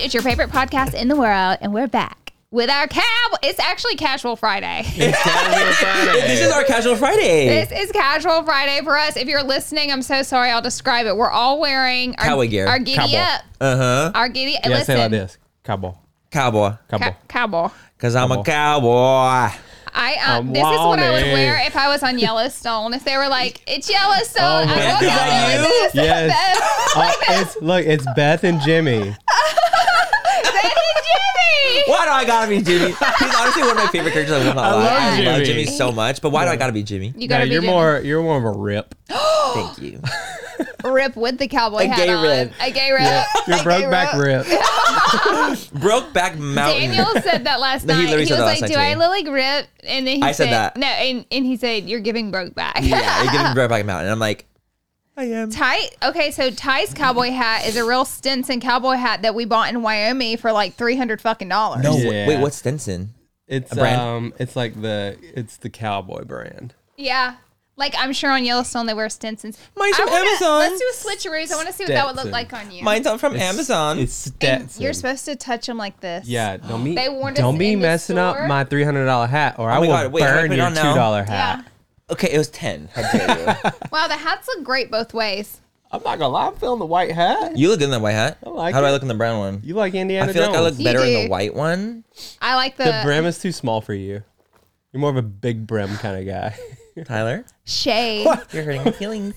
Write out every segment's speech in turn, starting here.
It's your favorite podcast in the world, and we're back with our It's actually Casual Friday. It's Casual Friday. This is our Casual Friday. This is Casual Friday for us. If you're listening, I'm so sorry. I'll describe it. We're all wearing our Cowboy gear. Our giddy Cowboy. up. Our giddy. Yeah, Listen, say it like this. Cowboy. Cowboy. Cowboy. Cowboy. Because I'm a Cowboy. cowboy. This is what I would wanted. wear if I was on Yellowstone. If they were like, it's Yellowstone, Oh my I walk God. out there with this. Yes. It's Beth and Jimmy. Jimmy. Why do I gotta be Jimmy? He's honestly one of my favorite characters. I will not lie. love I love Jimmy. Jimmy so much, but why do I gotta be Jimmy? You gotta be you're Jimmy. you're more of a Rip. Thank you. Rip with the cowboy A hat gay on. Rip. A gay Rip. You're A gay Brokeback Rip. Brokeback Mountain. Daniel said that last No, he night. literally He said was that like, last "Do night I to me. look like Rip?" And then he I said that. No, and he said, "You're giving Brokeback." Yeah, you're getting Brokeback Mountain. And I'm like, I am. So Ty's cowboy hat is a real Stinson cowboy hat that we bought in Wyoming for like $300 fucking dollars. No, Yeah. wait, what's Stinson? It's A brand? it's like it's the cowboy brand. Yeah. Like, I'm sure on Yellowstone they wear Stinsons. Mine's from Amazon. Let's do a switcheroos. I want to see what that would look Stetson. like on you. Mine's from Amazon. It's And Stetson. you're supposed to touch them like this. Yeah, They warned us don't be in the messing store. up my $300 hat, or I my will God, wait, how do I burn put it your on now? $2 Yeah. hat. Okay, it was 10. How dare you? Wow, the hats look great both ways. I'm not gonna lie, I'm feeling the white hat. You look good in that white hat. I like How do I it. look in the brown one? You like Indiana I feel Jones? like I look better in do. the white one. I like The brim is too small for you. You're more of a big brim kind of guy. Tyler? shade. You're hurting my feelings.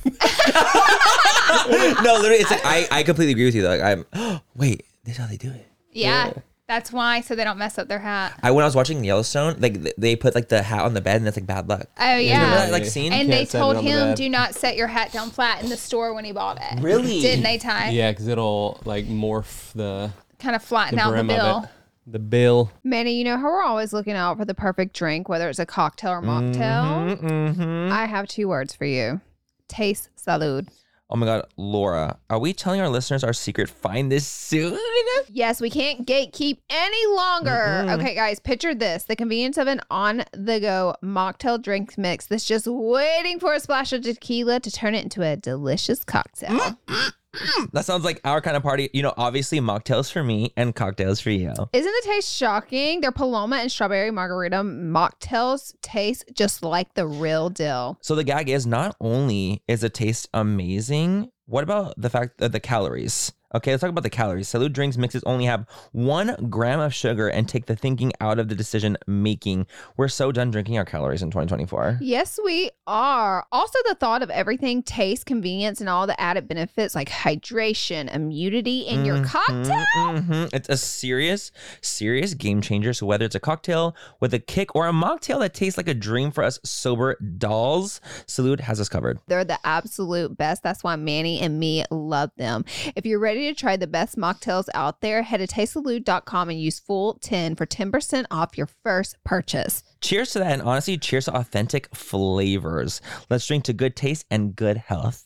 No, literally, it's like I completely agree with you. Though. Like wait, this is how they do it. Yeah. That's why, so they don't mess up their hat. When I was watching Yellowstone, like they put like the hat on the bed, and that's like bad luck. Oh, Remember yeah. that like scene? And Can't they set it told on the him, bed. do not set your hat down flat in the store when he bought it. Really? Didn't they, Ty? Yeah, because it'll like morph the Kind of flatten out the brim bill. of it. The bill. Manny, you know how we're always looking out for the perfect drink, whether it's a cocktail or mocktail? Mm-hmm. I have 2 words for you. Taste salud. Oh my God, Laura, are we telling our listeners our secret? Find this soon. Yes, we can't gatekeep any longer. Okay, guys, picture this. The convenience of an on-the-go mocktail drink mix that's just waiting for a splash of tequila to turn it into a delicious cocktail. That sounds like our kind of party. You know, obviously mocktails for me and cocktails for you. Isn't the taste shocking? Their Paloma and Strawberry Margarita mocktails taste just like the real deal. So the gag is, not only is the taste amazing, what about the fact that the calories? Okay, let's talk about the calories. Salud drinks mixes only have 1 gram of sugar and take the thinking out of the decision making. We're so done drinking our calories in 2024. Yes, we are. Also, the thought of everything, taste, convenience, and all the added benefits like hydration, immunity in your cocktail. It's a serious game changer. So whether it's a cocktail with a kick or a mocktail that tastes like a dream for us sober dolls, Salud has us covered. They're the absolute best. That's why Manny and me love them. If you're ready to try the best mocktails out there, head to tastesalud.com and use full 10 for 10% off your first purchase. Cheers to that, and honestly, cheers to authentic flavors. Let's drink to good taste and good health.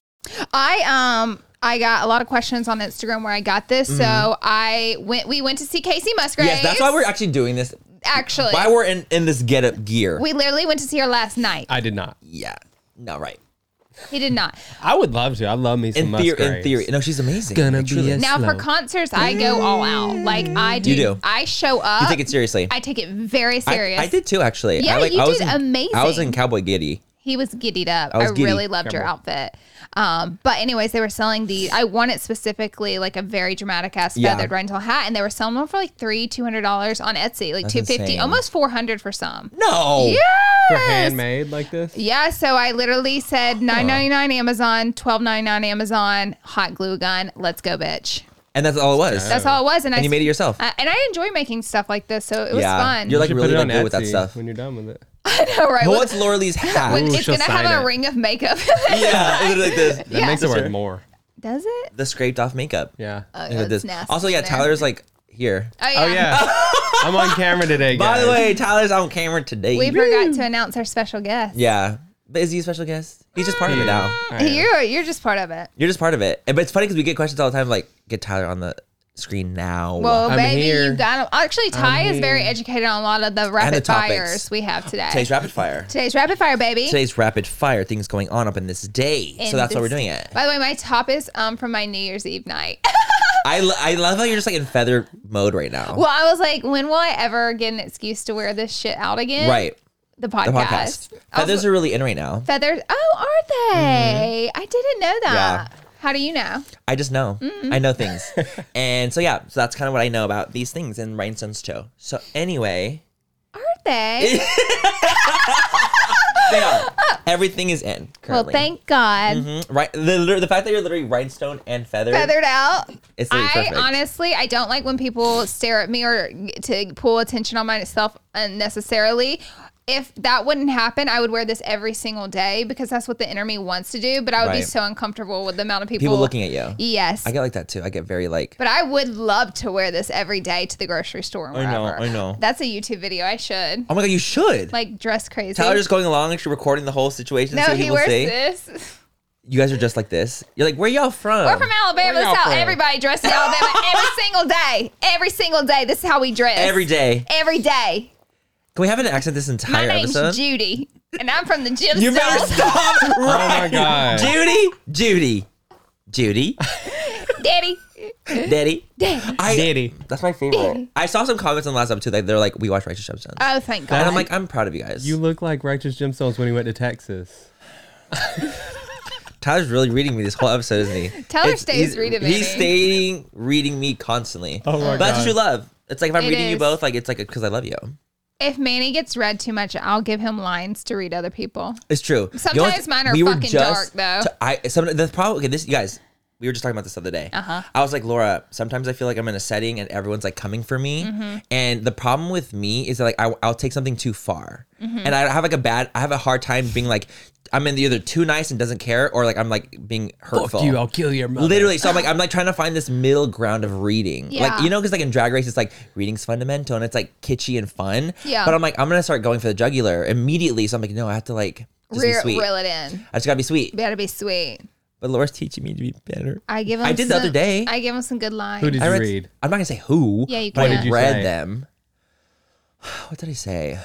I got a lot of questions on Instagram where I got this. So we went to see Casey Musgraves. Yes, that's why we're actually doing this. Actually. Why we're in this get-up gear. We literally went to see her last night. I did not. Yeah, no, right. He did not. I would love to. I love me some In theory, Musgraves. no, she's amazing. Gonna Like, be truly. a- Now, for Slow. concerts, I go all out. Like, I do. You do. I show up. You take it seriously. I take it very serious. I did too, actually. Yeah, I you I was did amazing. I was in Cowboy Giddy. He was giddied up. I was giddy. Really loved your outfit. But anyways, they were selling I wanted specifically like a very dramatic ass Yeah. feathered rental hat, and they were selling them for like $200 on Etsy, like That's $250, insane. almost $400 for some. No. Yes. For handmade like this? Yeah, so I literally said $9.99 Amazon, $12.99 Amazon, hot glue gun. Let's go, bitch. And that's all it was. That's all it was, and And you made it yourself. and I enjoy making stuff like this, so it was Yeah. fun. You're like You should really put it like on good with that Etsy stuff. when you're done with it. I know, right? What's Laura Lee's hat? When Ooh, it's she'll gonna have sign a it. ring of makeup. Yeah, it's like this. That Yeah. makes it Sure. worth more. Does it? The scraped off makeup. Yeah. Oh, Look yeah, at that's this. nasty Also, yeah, in there. Tyler's like here. Oh yeah. Oh, yeah. I'm on camera today, guys. By the way, Tyler's on camera today. We forgot to announce our special guest. Yeah. But is he a special guest? He's just part of it now. All right. You're just part of it. You're just part of it. But it's funny because we get questions all the time like, get Tyler on the screen now. Well, I'm baby, here. you got him. Actually, Ty I'm is very here. educated on a lot of the rapid topics. fires we have today. Today's rapid fire. Today's rapid fire, baby. Today's rapid fire, things going on up in this day. And So that's why we're this- doing it. By the way, my top is from my New Year's Eve night. I love how you're just like in feather mode right now. Well, I was like, when will I ever get an excuse to wear this shit out again? Right. The podcast. The podcast. Feathers are really in right now. Feathers. Oh, are they? I didn't know that. Yeah. How do you know? I just know. I know things. And so yeah, so that's kind of what I know about these things in Rhinestones show. So anyway. Are they? They are. Everything is in currently. Well, thank God. Right. The fact that you're literally rhinestone and feathered. Feathered out. It's literally perfect. Honestly, I don't like when people stare at me or to pull attention on myself unnecessarily. If that wouldn't happen, I would wear this every single day because that's what the inner me wants to do. But I would be Right. so uncomfortable with the amount of People looking at you. Yes. I get like that too. I get very like. But I would love to wear this every day to the grocery store and wherever. I know. That's a YouTube video. I should. Oh my god, you should. Like, dress crazy. Tyler just going along, actually recording the whole situation. no, see what he people wears say. this. You guys are just like this. You're like, where y'all from? We're from Alabama. Where y'all That's how from? everybody dresses in Alabama every single day. Every single day. This is how we dress. Every day. Every day. Can we have an accent this My entire name's episode? Judy, and I'm from the Gemstones. You better stop. Oh my god. Judy. Daddy. Daddy. Daddy. That's my favorite. I saw some comments on the last episode that they're like, we watch Righteous Gemstones. Oh, thank God. And I'm like, I'm proud of you guys. You look like Righteous Gemstones when he went to Texas. Tyler's really reading me this whole episode, isn't he? Tyler stays reading me. He's staying reading me constantly. Oh my But that's god. true love. It's like if I'm It reading you is. both, like it's like because I love you. If Manny gets read too much, I'll give him lines to read other people. It's true. Sometimes mine are we were fucking dark, though. The problem. Okay, this you guys. We were just talking about this the other day. I was like, Laura, sometimes I feel like I'm in a setting and everyone's like coming for me. Mm-hmm. And the problem with me is that like I'll take something too far. And I have a hard time being like, I'm either too nice and doesn't care or like I'm like being hurtful. Fuck you, I'll kill your mother. Literally. So I'm like trying to find this middle ground of reading. Yeah. Like, you know, because like in Drag Race, it's like reading's fundamental and it's like kitschy and fun. Yeah. But I'm like, I'm going to start going for the jugular immediately. So I'm like, no, I have to like just be sweet. Reel it in. I just got to be sweet. You gotta be sweet. But Laura's teaching me to be better. I give him. I did the other day. I give him some good lines. Who did I you read, read? I'm not gonna say who. Yeah, you but I can. What did you read say? them. What did I say?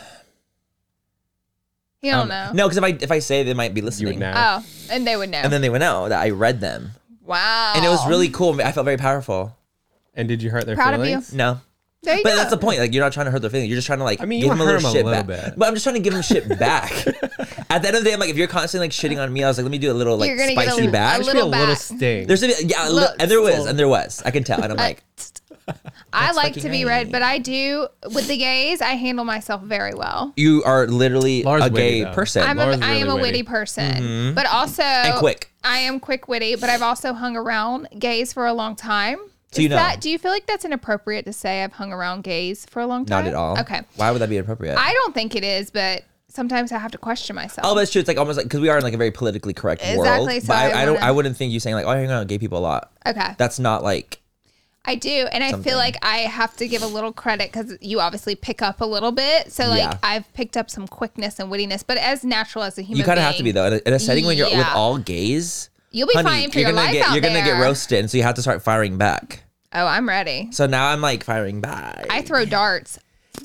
You don't know. No, because if I say, they might be You listening. would know. Oh, and they would know. And then they would know that I read them, wow. and it was really cool. I felt very powerful. And did you hurt their Proud of you. feelings? No, There you but go. that's the point. Like you're not trying to hurt their feelings. You're just trying to like I mean, you give them a hurt little them a shit little back. bit. But I'm just trying to give them shit back. At the end of the day, I'm like, if you're constantly like shitting on me, I was like, let me do a little like You're gonna get spicy a back. There should be a little little back. sting. There's and there was. I can tell, and I'm like, I like fucking to be right. read, but I do with the gays. I handle myself very well. you are literally Laura's a witty, gay though. person. Laura's I am really a witty witty. person, but also And quick. I am quick witty, but I've also hung around gays for a long time. So you know. Do you feel like that's inappropriate to say I've hung around gays for a long time? Not at all. Okay. Why would that be inappropriate? I don't think it is, but sometimes I have to question myself. Oh, but it's true. It's like almost like because we are in like a very politically correct world. Exactly, so But I I wanna- wouldn't think you saying like, oh, I hang out with gay people a lot. Okay. That's not like. I do. And I something. feel like I have to give a little credit because you obviously pick up a little bit. So, like, Yeah. I've picked up some quickness and wittiness, but as natural as a human You kind of being. have to be though in a setting when you're with Yeah. all gays. You'll be honey, fighting for your life out You're gonna get there. roasted, and so you have to start firing back. Oh, I'm ready. So now I'm like firing back. I throw darts.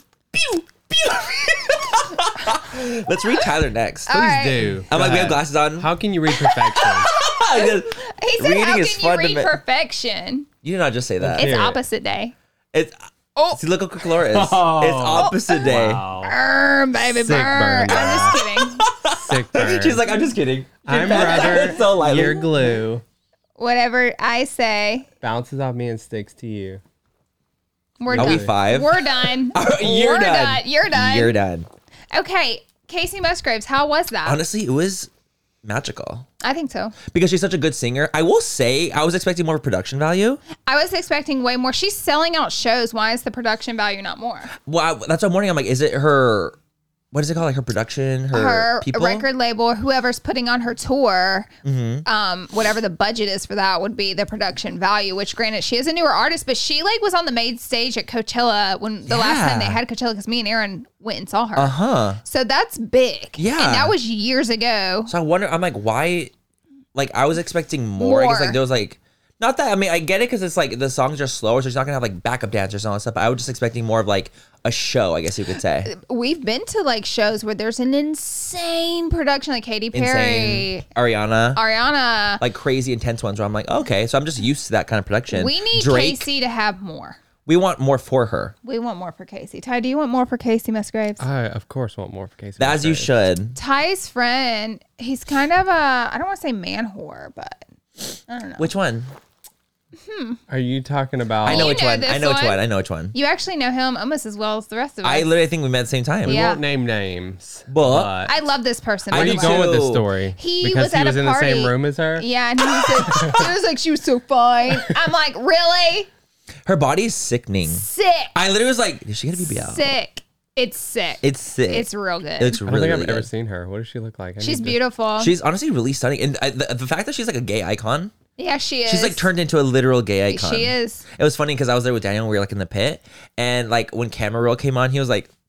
Let's read Tyler next. All right. Do. I'm Go like, we have ahead. glasses on. How can you read perfection? He said, Reading how is can you read fundament- perfection? You did not just say that. It's Hear it. opposite day. It's. Oh. See, look how quick Laura is. Oh. It's opposite day. Wow. Burn, baby, Sick burn. burn. I'm just kidding. Sick burn. She's like, I'm just kidding. I'm That's rubber, so lightly. you're glue. Whatever I say, Bounces off me and sticks to you. we're Are done. we 5? We're done. You're We're done. You're done. You're done. Okay, Casey Musgraves, how was that? Honestly, it was magical I think so. because she's such a good singer. I will say, I was expecting more production value. I was expecting way more. She's selling out shows. Why is the production value not more? Well, that's what I'm wondering. I'm like, is it her? What is it called? Like her production, Her people. record label or whoever's putting on her tour, whatever the budget is for that would be the production value, which granted she is a newer artist, but she like was on the main stage at Coachella when the last time they Yeah. had Coachella because me and Aaron went and saw her. So that's big. Yeah. And that was years ago. So I wonder. I'm like, why? Like I was expecting more. I guess More. like there was like Not that, I mean, I get it because it's like the songs are slower, so she's not gonna have like backup dancers and all that stuff. But I was just expecting more of like a show, I guess you could say. We've been to like shows where there's an insane production, like Katy Perry, Insane. Ariana. Ariana. Like crazy intense ones where I'm like, okay, so I'm just used to that kind of production. We need Drake, Casey to have more. we want more for her. We want more for Casey. Ty, do you want more for Casey Musgraves? I, of course, want more for Casey. As you Musgraves. should. Ty's friend, he's kind of a, I don't want to say man whore, but I don't know. Which one? Are you talking about? I know You which know one. this I know which one. one. I know which one. You actually know him almost as well as the rest of us. I literally think we met at the same time. We Yeah. won't name names. But- I love this person. I by Where the are you do way. going with this too. story? He because was he at was a in the same party. room as her. Yeah, and he was like, she was so fine. I'm like, really? Her body is sickening. Sick. I literally was like, is she gonna be BBL? Sick. It's sick. It's sick. It's real good. It looks I don't really, think really I've ever good. seen her. What does she look like? I She's need to- beautiful. She's honestly really stunning. And the fact that she's like a gay icon, yeah, she is. she's like turned into a literal gay icon. She is. It was funny because I was there with Daniel. We were like in the pit. And like when Camera Roll came on, he was like,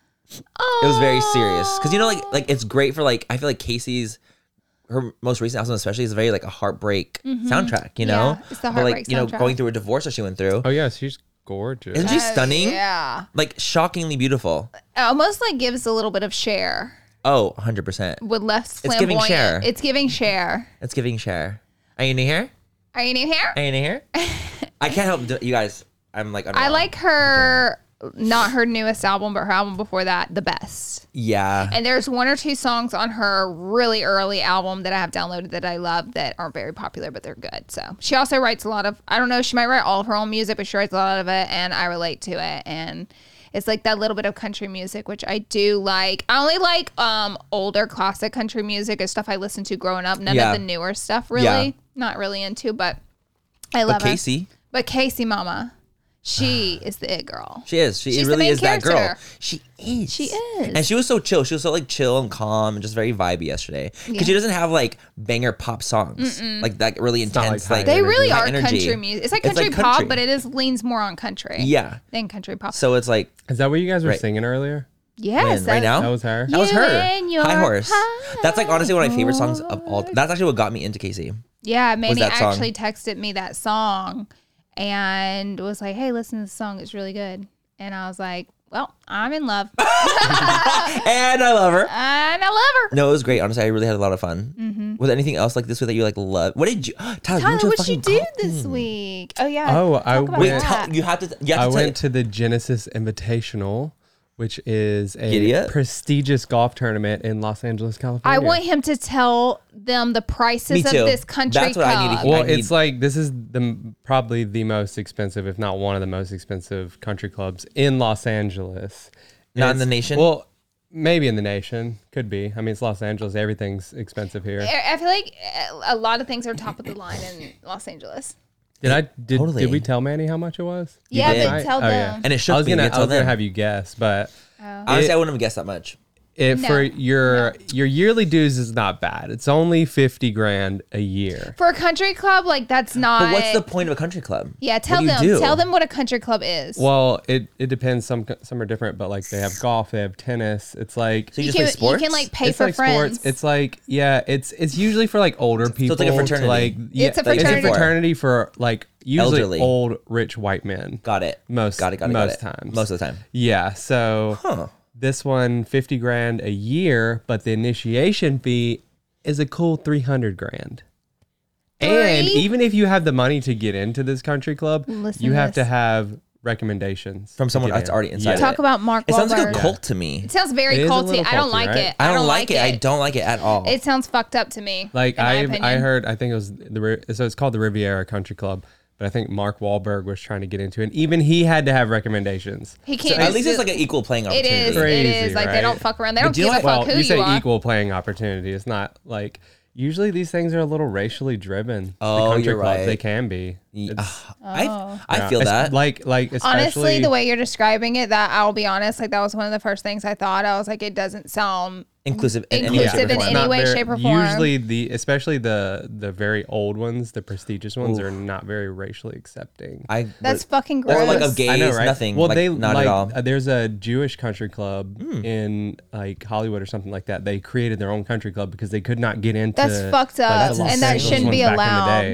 Oh, it was very serious. Because you know, like it's great for like, I feel like Casey's, her most recent album especially is very like a heartbeat soundtrack, you know? Yeah, it's the But like, heartbreak you know, soundtrack. going through a divorce that she went through. Oh yeah, she's gorgeous. Isn't she stunning? Yeah. Like shockingly beautiful. It almost like gives a little bit of Cher Oh, 100%. with less It's giving flamboyant. Cher. It's giving Cher. It's giving Cher. Are you new here? Are you new here? Are you new here? I can't help you guys. I'm like, I like her, not her newest album, but her album before that, the best. Yeah. And there's one or two songs on her really early album that I have downloaded that I love that aren't very popular, but they're good. So she also writes a lot of, I don't know, she might write all of her own music, but she writes a lot of it and I relate to it. And it's like that little bit of country music, which I do like. I only like older classic country music or stuff I listened to growing up. None Yeah. of the newer stuff really. Yeah. Not really into, but I love But it. Casey, But Casey Mama, she is the it girl. she is. She She's the really main is that girl. character. She is. She is. And she was so chill. She was so like chill and calm and just very vibey yesterday. Because she doesn't have like banger pop songs. Like that really not like intense. high Like, They energy. really high are energy. country music. It's like It's country like pop, country. but it is leans more on country. Yeah. Than country pop. So it's like, Is that what you guys were Right. singing earlier? yes. right now? That was her. That was You her. and your High Horse. That's like honestly one of my favorite high songs of all. That's actually what got me into Casey. Yeah, Manny that song. actually texted me that song and was like, hey, listen to this song. It's really good. And I was like, well, I'm in love. And I love her. And I love her. No, it was great. Honestly, I really had a lot of fun. Was there anything else like this that you like love? What did you, Tyler? Tyler, went to a what'd you fucking do golf this thing. week? Oh, yeah. Oh, Talk I about Wait, went- that. you have to. You have I to tell. went to the Genesis Invitational, which is a Idiot. prestigious golf tournament in Los Angeles, California. I want him to tell them the prices Me of too. this country That's what I need to club. hear. Well, I need- it's like this is probably the most expensive, if not one of the most expensive country clubs in Los Angeles. Not in It's- the nation? Well, maybe in the nation. Could be. I mean, it's Los Angeles. Everything's expensive here. I feel like a lot of things are top of the line in Los Angeles. Did Totally. we tell Manny how much it was? Yeah, did. but tell Oh, them. yeah. And it shook I was me. gonna, You I tell was gonna them. have you guess, but Honestly, I wouldn't have guessed that much. No. for your yearly dues is not bad. It's only $50,000 a year. For a country club, like that's not. But what's the point of a country club? Yeah, What tell do you them. do? Tell them what a country club is. Well, it depends. Some are different, but like they have golf, they have tennis. It's like So you you just can play sports? you can like pay it's for like friends. sports. It's like it's usually for like older people. it's like a fraternity. To like, It's a like fraternity. It's a fraternity for like usually Elderly. old rich white men. Got it. Most Got it. most times. Most of the time. Yeah. So Huh. this one $50,000 a year, but the initiation fee is a cool $300,000. And Three? even if you have the money to get into this country club, Listen you to have to this. have recommendations From to someone get that's in. already inside Yeah. of Talk about Mark It sounds like a Wahlberg. cult to me. It sounds very It is a culty. little I don't culty, like right? it. I don't like it. I don't like it at all. It sounds fucked up to me. Like in my I opinion. heard, I think it was so it's called the Riviera Country Club, but I think Mark Wahlberg was trying to get into it. And even he had to have recommendations. he So can't. at least just it's do- like an equal playing It opportunity. is. Crazy, it is. Like they right? don't fuck around. They But don't do you give know a what- fuck Well, who you say are. equal playing opportunity. It's not like usually these things are a little racially driven. Oh, the country you're clubs, right. They can be. Yeah. It's- I yeah. feel It's that. Like especially Honestly, the way you're describing it, that I'll be honest, like that was one of the first things I thought. I was like, it doesn't sound inclusive in any way, Inclusive shape, or in form. any not way, very- shape, or form. Usually especially the very old ones, the prestigious ones, are not very racially accepting. that's fucking Or gross. like of gays, I know, right? nothing. Well, like, they not like at all. there's a Jewish country club Hmm. in like Hollywood or something like that. They created their own country club because they could not get into. That's fucked up, That's and that insane. shouldn't be Back in the allowed. day.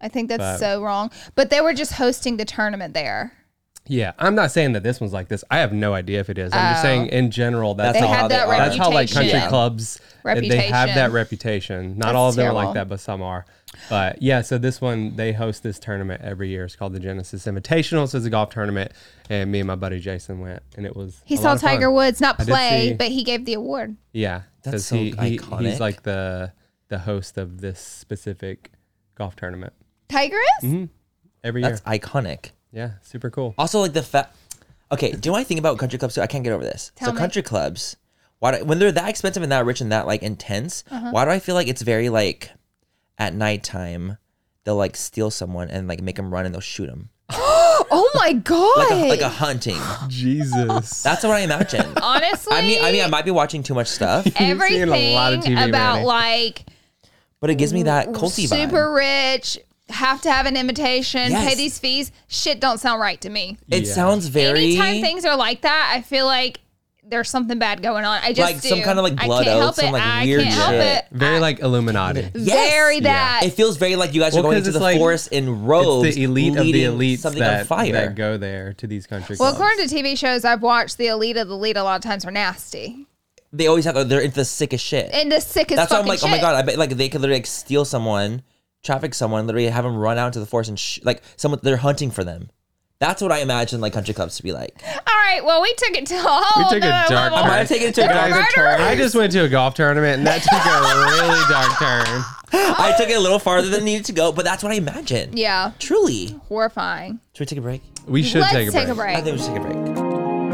I think that's But- so wrong. But they were just hosting the tournament there. Yeah, I'm not saying that this one's like this. I have no idea if it is. I'm just saying in general that's They how had that that's how like country reputation. clubs they have that reputation. Not That's all of them are terrible. like that, but some are. But yeah, so this one they host this tournament every year. It's called the Genesis Invitational. So it's a golf tournament, and me and my buddy Jason went, and it was He a saw lot of fun. Tiger Woods not I did play, see- but he gave the award. Yeah, That's 'cause so he's iconic. like the host of this specific golf tournament Tiger is? every year. That's iconic. Yeah, super cool. Also, like the fact. Okay, do you know what I think about country clubs too? I can't get over this. Tell so me. country clubs, when they're that expensive and that rich and that like intense, why do I feel like it's very like at nighttime they'll like steal someone and like make them run and they'll shoot them Oh my God. like a hunting. Jesus. That's what I imagine. Honestly, I mean, I might be watching too much stuff, everything a lot of TV, about Manny. like but it gives me that culty vibe. super rich, have to have an invitation, Yes. pay these fees. Shit don't sound right to me. It Yeah. sounds very Anytime things are like that, I feel like there's something bad going on. I just like some do. kind of like I blood can't help oath, some it. like I weird can't help shit. it. Very like Illuminati. Yes. Very Yeah. that. It feels very like you guys are Well, going 'cause into it's the like- forest in robes. It's the elite of the leading elites something on that fire. go there to these country Well, clubs. according to TV shows I've watched, the elite of the elite a lot of times are nasty They always have. They're into the sickest shit. and the sickest That's why fucking I'm like, shit. oh my god! I bet like they could literally like steal someone, traffic someone, literally have them run out into the forest and like someone they're hunting for them. That's what I imagine like country clubs to be like. All right, well, we took it to a whole took a nother dark level. I might have taken it to a Guys, dark turn. I just went to a golf tournament and that took a really dark turn. I took it a little farther than it needed to go, but that's what I imagine. Yeah, Truly. horrifying. Should we take a break? We should Let's take a break. I think we should take a break.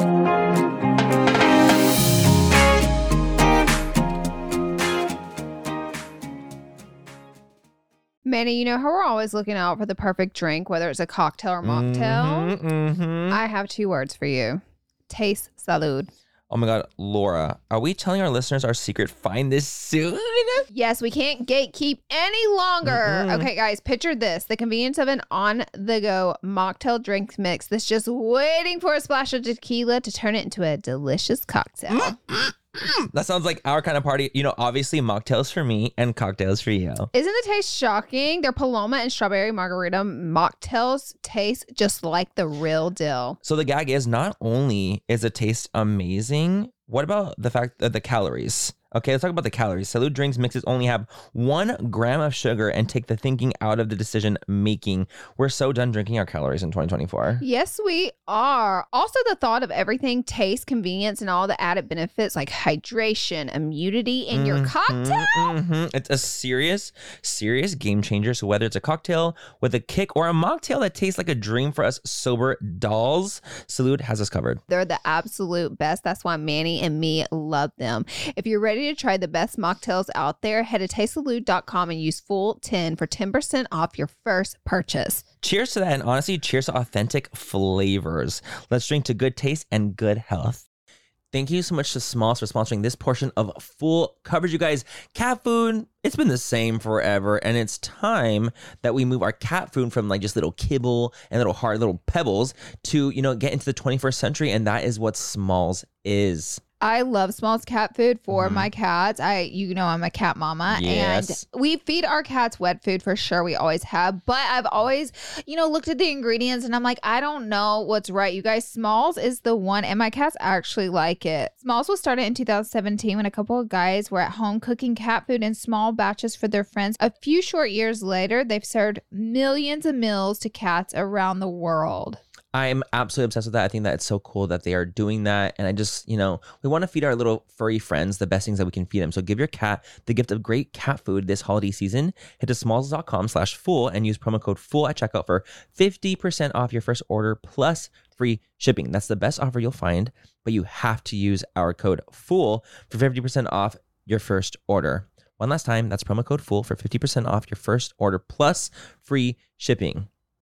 Manny, you know how we're always looking out for the perfect drink, whether it's a cocktail or mocktail? Mm-hmm. I have 2 words for you. Taste salud. Oh my god, Laura, are we telling our listeners our secret? Find this soon. Yes, we can't gatekeep any longer. Okay, guys, picture this. The convenience of an on-the-go mocktail drink mix that's just waiting for a splash of tequila to turn it into a delicious cocktail. That sounds like our kind of party. You know, obviously mocktails for me and cocktails for you. Isn't the taste shocking? Their Paloma and strawberry margarita mocktails taste just like the real deal. So the gag is not only is the taste amazing, what about the fact that the calories? Okay, let's talk about the calories. Salud drinks mixes only have 1 gram of sugar and take the thinking out of the decision making. We're so done drinking our calories in 2024. Yes, we are. Also, the thought of everything, taste, convenience, and all the added benefits like hydration, immunity in your cocktail. It's a serious game changer. So whether it's a cocktail with a kick or a mocktail that tastes like a dream for us sober dolls, Salud has us covered. They're the absolute best. That's why Manny and me love them. If you're ready to try the best mocktails out there, head to tastesalud.com and use full10 for 10% off your first purchase. Cheers to that, and honestly, cheers to authentic flavors. Let's drink to good taste and good health. Thank you so much to Smalls for sponsoring this portion of full coverage, you guys. Cat food, it's been the same forever, and it's time that we move our cat food from like just little kibble and little hard little pebbles to, you know, get into the 21st century, and that is what Smalls is. I love Smalls cat food for my cats. I'm a cat mama, Yes. and we feed our cats wet food for sure. We always have, but I've always, looked at the ingredients and I'm like, I don't know what's right. You guys, Smalls is the one, and my cats actually like it. Smalls was started in 2017 when a couple of guys were at home cooking cat food in small batches for their friends. A few short years later, they've served millions of meals to cats around the world. I'm absolutely obsessed with that. I think that it's so cool that they are doing that. And I just, we want to feed our little furry friends the best things that we can feed them. So give your cat the gift of great cat food this holiday season. Head to smalls.com/fool and use promo code FOOL at checkout for 50% off your first order plus free shipping. That's the best offer you'll find, but you have to use our code FOOL for 50% off your first order. One last time, that's promo code FOOL for 50% off your first order plus free shipping.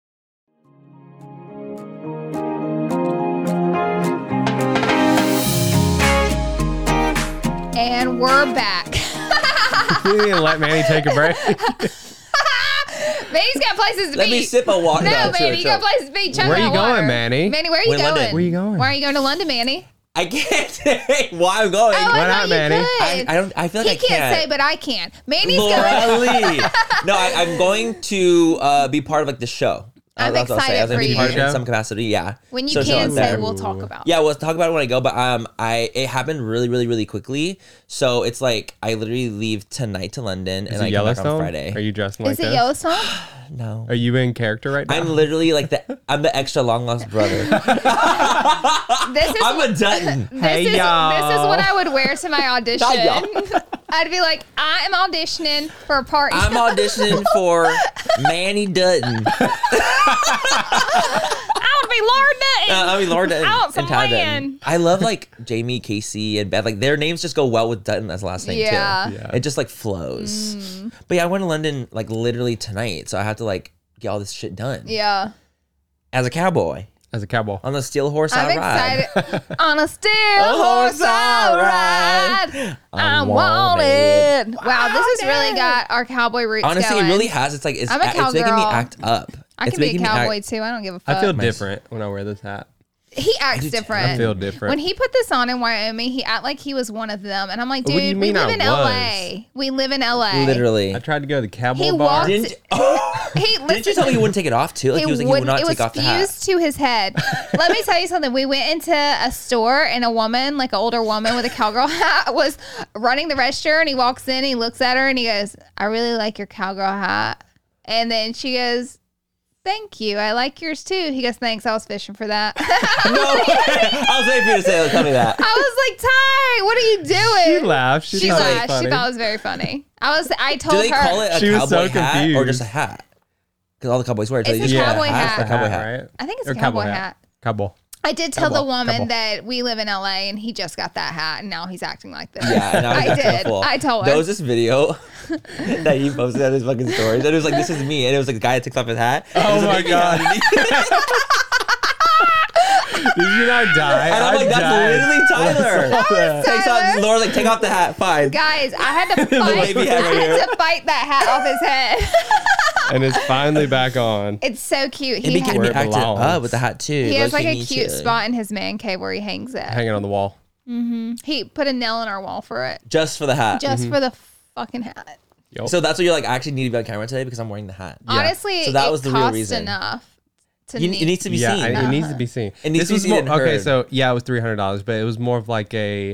And we're back. You need to let Manny take a break. Manny's got places to Let be. me sip a water. No, No, Manny, you got places to be. Chug Where that you going, water. Manny? Manny, where are you We're in going? London. Where you going? Why are you going to London, Manny? I can't say why I'm going. Oh, I Why thought not, you Manny? could. I don't. I feel like He I can't say, but I can. Manny's going. Laura Lee. No, I'm going to be part of like the show. I'm That's what I'll say. I was excited gonna for be part you. of it in some capacity. Yeah. When you So show can up say, there. we'll talk about. Yeah, we'll talk about it when I go. But it happened really, really, really quickly. So it's like I literally leave tonight to London Is and it I come back Yellowstone? on Friday. Are you dressing like Is it this? Yellowstone? No. Are you in character right now? I'm literally like I'm the extra long lost brother. This is I'm a Dutton. Hey, this is y'all. what I would wear to my audition. I'd be like, I am auditioning for a part. I'm auditioning for Manny Dutton. I would be Laura Dutton. I mean, Laura Dutton I want some and Ty land. Dutton. I love like Jamie, Casey, and Beth. Like their names just go well with Dutton as the last name Yeah. too. Yeah. It just like flows. But yeah, I went to London like literally tonight, so I have to like get all this shit done Yeah. as a cowboy As a cowboy. on the steel horse I'm I ride. excited. On a steel horse I ride. I'm wanted. Wow, this has really got our cowboy roots Honestly, going. it really has. It's like it's I'm a making me cowgirl. act up. I It's can be a making me cowboy act- too. I don't give a fuck. I feel Nice. different when I wear this hat. He acts do too. different. I feel different. When he put this on in Wyoming, he acted like he was one of them. And I'm like, What do you dude, we mean live I in was? LA. We live in LA. Literally. I tried to go to the cowboy He bar. walked- Didn't, He, didn't you tell me you wouldn't take it off too? Like he was like he would not it take was off the hat. fused to his head. Let me tell you something. We went into a store and a woman, like an older woman with a cowgirl hat, was running the register. And he walks in, he looks at her, and he goes, "I really like your cowgirl hat." And then she goes, "Thank you. I like yours too." He goes, "Thanks. I was fishing for that." No, I was waiting for you to say, tell me that. I was like, "Ty, what are you She doing?" laughed. She thought it was laughed. funny. She thought it was very funny. I Do told they her. call it a She was so cowboy hat or confused. just a hat? Because all the cowboys wear it. So It's they a just call it cowboy hat. It's a cowboy hat. right? I think it's Or a cowboy hat. Cowboy. I did tell the Cowboy. woman Cowboy. that we live in LA and he just got that hat and now he's acting like this. Yeah, and I did. Full. I told There her. was this video that he posted on his fucking stories, and it was like, "This is me," and it was like the guy that takes off his hat. Oh my God. Did you not die? And I'm like, "That's died. literally Tyler." Takes off, Laura's like, "Take off the hat, fine." Guys, I had to fight. wavy hat right I here. had to fight that hat off his head. And it's finally back on. It's so cute. It'd be getting Where me it acted belongs. up with the hat too. He has like a me cute too. spot in his man cave where he hangs it. Hanging on the wall. He put a nail in our wall for it, just for the hat. just for the fucking hat. Yup. So that's what you're like. I actually need to be on camera today because I'm wearing the hat. Honestly, So that it was the real cost reason. enough to It need. needs to be yeah, seen. it needs to be seen. It needs to be was seen more, and okay. heard. So yeah, it was $300, but it was more of like a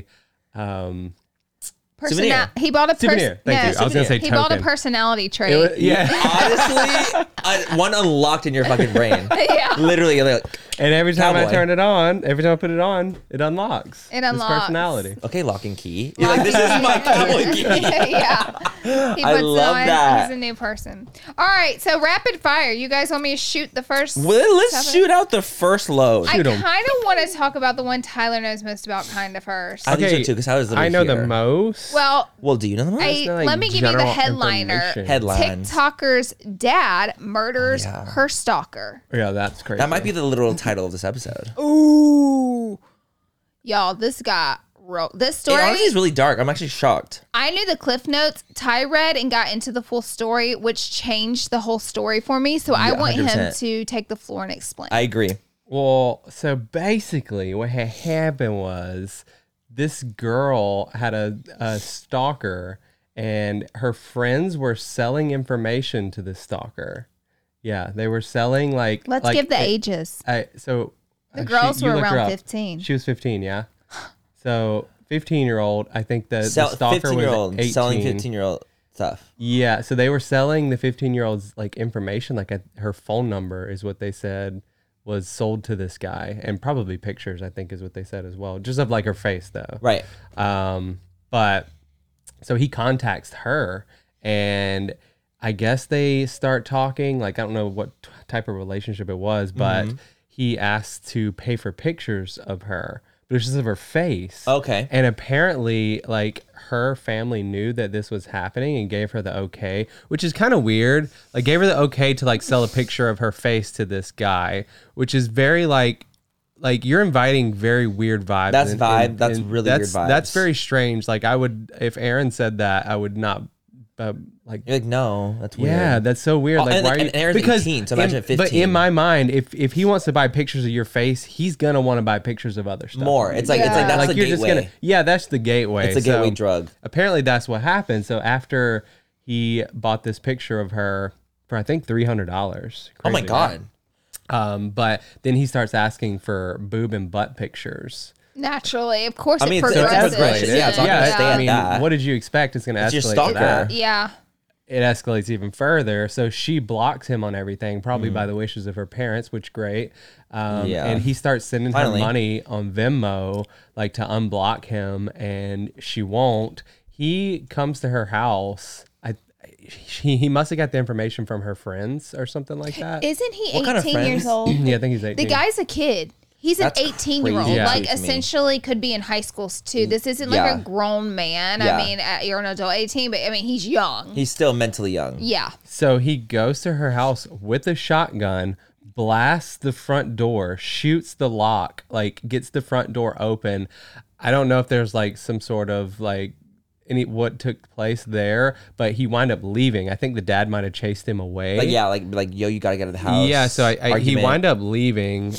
Souvenir. He bought a souvenir. Thank you. I was gonna say he bought a token. personality trait. It was- yeah. Honestly, one unlocked in your fucking brain. Yeah. Literally, you're like, And every time I Cowboy. turn it on, every time I put it on, it unlocks. It This unlocks. personality. okay, lock and key. You're like, this is my cowboy key. Yeah. He I puts love it on. that. He's a new person. All right, so rapid fire. You guys want me to shoot the first? Well, let's seven? shoot out the first load. I Shoot 'em. kind of want to talk about the one Tyler knows most about, kind of first. I think so Okay, too, because I was literally I know here. the most. Well, Well, do you know the most? like, let me give you the general headliner. information. Headlines. TikToker's dad murders Oh, yeah. her stalker. Yeah, that's crazy. That might be the literal title of this episode. Ooh, y'all, this guy wrote this It story. honestly is really dark. I'm actually shocked. I knew the cliff notes. Ty read and got into the full story, which changed the whole story for me. So I Yeah, want him 100%. to take the floor and explain. I agree. Well, so basically, what had happened was this girl had a stalker, and her friends were selling information to the stalker. Yeah, they were selling like. Let's like, give the it- ages. So The girls you were looked her around up. 15. She was 15, yeah. So 15-year-old, I think the stalker 15-year-old was 18. selling 15-year-old stuff. Yeah, so they were selling the 15-year-old's like information, like her phone number is what they said was sold to this guy, and probably pictures, I think is what they said as well, just of like her face though. Right. But so he contacts her, and I guess they start talking. Like I don't know what type of relationship it was, but he asked to pay for pictures of her, but it's just of her face. Okay. And apparently, like, her family knew that this was happening and gave her the okay, which is kind of weird. Like, gave her the okay to, like, sell a picture of her face to this guy, which is very, like you're inviting very weird vibes. That's and- vibe. and- That's and really weird vibes. That's very strange. Like, I would, if Aaron said that, I would not like You're like, no, that's weird. yeah, that's so weird. Oh, Like, and- why? Are you, and Aaron's 18, so imagine at 15. But in my mind, if he wants to buy pictures of your face, he's gonna want to buy pictures of other stuff. More. It's like Yeah. that's the you're gateway. just gonna. Yeah, that's the gateway. It's a gateway So, drug. Apparently, that's what happened. So after he bought this picture of her for I think $300. Oh my god. But then he starts asking for boob and butt pictures. Naturally, of course, I mean, it it's progresses. escalated. Yeah, it's not gonna stay at that. What did you expect? It's going to It's your escalate to stalker. that. Yeah. It escalates even further. So she blocks him on everything, probably by the wishes of her parents, which great. Yeah. And he starts sending Finally. her money on Venmo, like to unblock him, and she won't. He comes to her house. He must have got the information from her friends or something like that. Isn't he What kind of 18 years friends? old? Yeah, I think he's 18. The guy's a kid. He's That's an 18-year-old. crazy Like, to me. essentially could be in high school, too. This isn't like Yeah. a grown man. Yeah. I mean, you're an adult 18, but I mean, he's young. He's still mentally young. Yeah. So he goes to her house with a shotgun, blasts the front door, shoots the lock, like gets the front door open. I don't know if there's like some sort of like what took place there, but he wound up leaving. I think the dad might have chased him away. Like yo, you gotta get out of the house. Yeah, so he Argument. wound up leaving,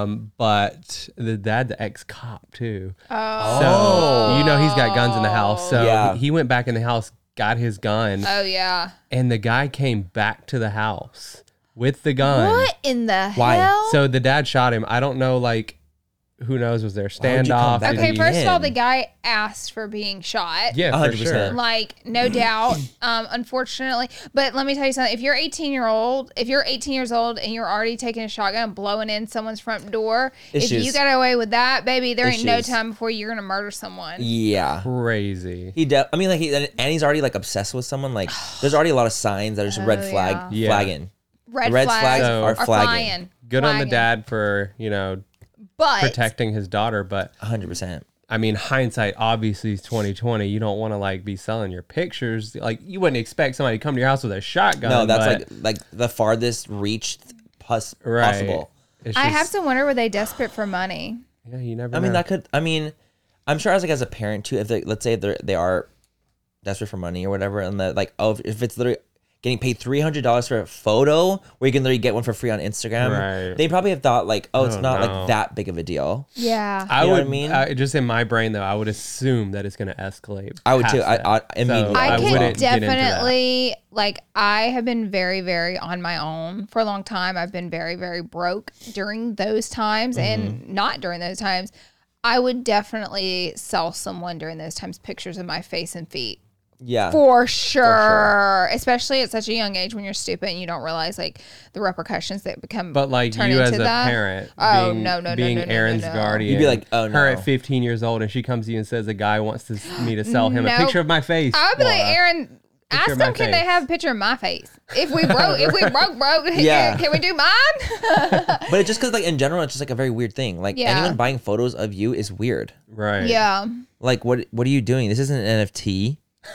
but the dad, the ex-cop too. Oh. So you know he's got guns in the house. So Yeah. he went back in the house, got his gun, Oh, yeah. and the guy came back to the house with the gun. What in the Why? hell? So the dad shot him. I don't know, like, who knows? Was there Why would you come standoff? back Did Okay, he- first of all, in. the guy asked for being shot. Yeah, for 100%. sure. Like, no doubt, unfortunately. But let me tell you something. If you're 18 years old and you're already taking a shotgun and blowing in someone's front door, if Issues. you got away with that, baby, there ain't no Issues. time before you're going to murder someone. Yeah. Crazy. I mean, like, and he's already like obsessed with someone. Like, there's already a lot of signs that are just red flag, Yeah. flagging. Red, red flags flags are are flagging. flying. Good on the Flagging. dad for, But protecting his daughter, but 100%. I mean, hindsight obviously is 2020. You don't want to like be selling your pictures. Like you wouldn't expect somebody to come to your house with a shotgun. No, that's but, like the farthest reached right. possible. It's I just- have to wonder, were they desperate for money? Yeah, you never. I mean, know. that could. I mean, I'm sure as a parent too. If let's say they are desperate for money or whatever, and that like if it's literally getting paid $300 for a photo where you can literally get one for free on Instagram, Right. they probably have thought like, oh, it's Oh, not no. like that big of a deal. Yeah. I You know would what I mean? just in my brain though, I would assume that it's going to escalate. I would past too. that. I immediately. I I can wouldn't get into that. definitely like I have been very, very on my own for a long time. I've been very, very broke during those times and not during those times. I would definitely sell someone during those times pictures of my face and feet. Yeah. For sure. Especially at such a young age when you're stupid and you don't realize like the repercussions that become But like turn you into as a that. parent, Oh, being, no, being no, no, Aaron's no. guardian, You'd be like, oh, her no. at 15 years old, and she comes to you and says a guy wants me to sell him a Nope. picture of my face. I would be like, Laura. Aaron, ask of my them, can they face. have a picture of my face? If we broke, Yeah. can we do mine? But it's just because like in general, it's just like a very weird thing. Like Yeah. anyone buying photos of you is weird. Right. Yeah. Like what are you doing? This isn't an NFT.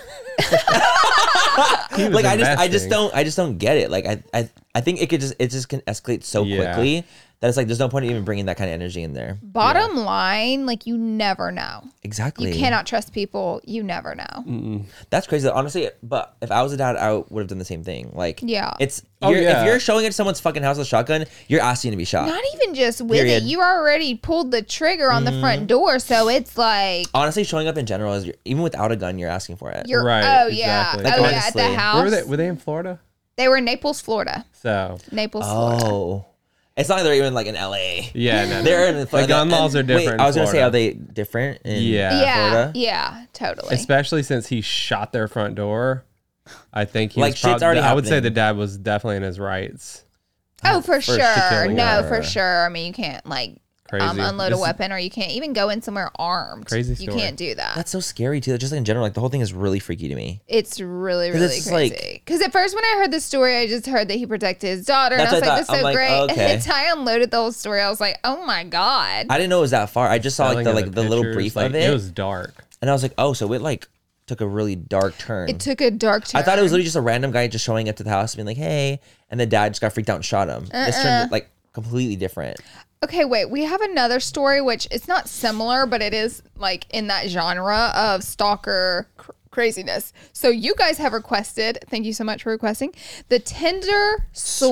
He was Like I investing. just don't get it. Like I think it just can escalate so Yeah. quickly that it's like there's no point in even bringing that kind of energy in there. Bottom line, like you never know. Exactly. You cannot trust people. You never know. That's crazy. Honestly, but if I was a dad, I would have done the same thing. Like Yeah. it's Oh, if yeah. you're showing it to someone's fucking house with a shotgun, you're asking to be shot. Not even just with Period. it. You already pulled the trigger on the front door, so it's like Honestly, showing up in general is Mm-hmm. even without a gun, you're asking for it. you're. Right, Oh yeah. exactly. Like, Oh yeah. At honestly. the Where house. Were they in Florida? They were in Naples, Florida. So Naples, Florida. Oh, it's not like they're even like in LA. yeah, no, They're in the gun laws are different. Wait, I was in gonna say, Florida. are they different? In Yeah. Yeah. Florida? Yeah. Totally. Especially since he shot their front door. I think he Like, was shit's already I would say happening. the dad was definitely in his rights. Oh, for sure. killing No, her. for sure. I mean, you can't like Crazy. unload a This- weapon, or you can't even go in somewhere armed. Crazy You story. can't do that. That's so scary too. Just like in general, like the whole thing is really freaky to me. It's really, 'Cause really it's crazy. Because at first, when I heard the story, I just heard that he protected his daughter, and I That's was what I like, "This is thought. so I'm like, great." okay. And until I unloaded the whole story, I was like, "Oh my god!" I didn't know it was that far. I just saw like Telling the of little pictures, brief like, of it, It was dark. and I was like, oh, so it like took a really dark turn. It took a dark turn. I thought it was literally just a random guy just showing up to the house and being like, hey, and the dad just got freaked out and shot him. This turned like completely different. Okay, wait. We have another story, which it's not similar, but it is like in that genre of stalker craziness. So you guys have requested, thank you so much for requesting, the Tinder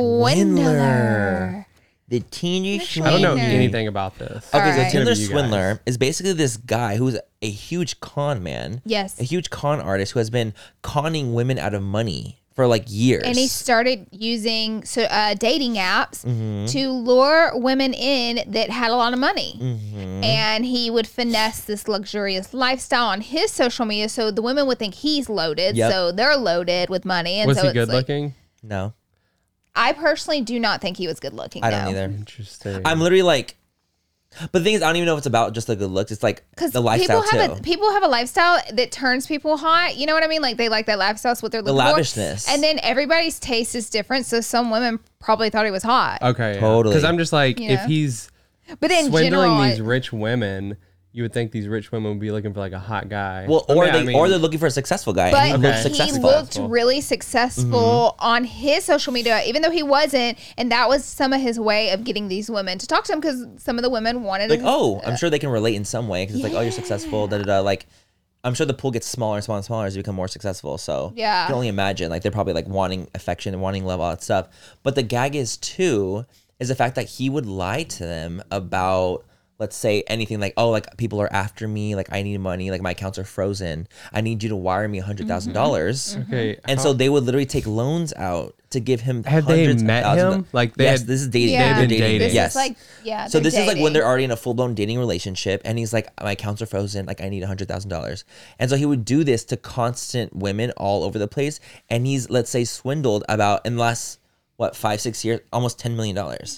Swindler. The Tinder Which Swindler. I don't know Okay. anything about this. Okay, Alright. so Tinder Maybe you guys. Swindler is basically this guy who's a huge con man. Yes. A huge con artist who has been conning women out of money for like years. And he started using dating apps Mm-hmm. to lure women in that had a lot of money. Mm-hmm. And he would finesse this luxurious lifestyle on his social media so the women would think he's loaded. Yep. So they're loaded with money. And Was so he it's good like, looking? No, I personally do not think he was good looking. I don't either. Interesting. I'm literally like, but the thing is, I don't even know if it's about just the good looks. It's like Because the lifestyle too. people have a lifestyle that turns people hot. You know what I mean? Like they like that lifestyle. It's what they're looking for. lavishness. And then everybody's taste is different. So some women probably thought he was hot. Okay. Totally. Because I'm just like, Yeah. if he's But in swindling general, these rich women, you would think these rich women would be looking for like a hot guy. Well, I or mean, they I mean, or they're looking for a successful guy, but and he looked Okay. he successful. looked really successful on his social media, even though he wasn't. And that was some of his way of getting these women to talk to him because some of the women wanted Like, him. oh, I'm sure they can relate in some way because it's like, oh, you're successful. Da da da. Like, I'm sure the pool gets smaller and smaller and smaller as you become more successful. So Yeah. you can only imagine. Like, they're probably like wanting affection and wanting love, all that stuff. But the gag is too is the fact that he would lie to them about, let's say, anything like, oh, like people are after me, like I need money, like my accounts are frozen, I need you to wire me $100,000. Okay. And so they would literally take loans out to give him. Had they hundreds of met thousands him? of- Like they yes, had, this is dating. Yeah. They're They've been dating. This Yes. is like, yeah. So they're this is like when dating. they're already in a full blown dating relationship, and he's like, my accounts are frozen, like I need $100,000, and so he would do this to constant women all over the place, and he's, let's say, swindled about in the last 5-6 years almost $10 million.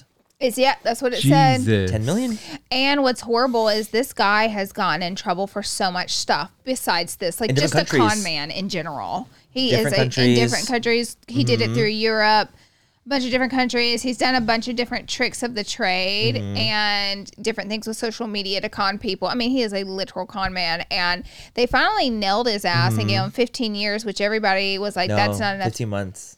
Yeah, that's what it said. Jesus. 10 million. And what's horrible is this guy has gotten in trouble for so much stuff besides this, like In just different a con countries. man in general. He Different is in countries. different countries. He did it through Europe, a bunch of different countries. He's done a bunch of different tricks of the trade and different things with social media to con people. I mean, he is a literal con man. And they finally nailed his ass and gave him 15 years, which everybody was like, No, that's not enough. 15 months.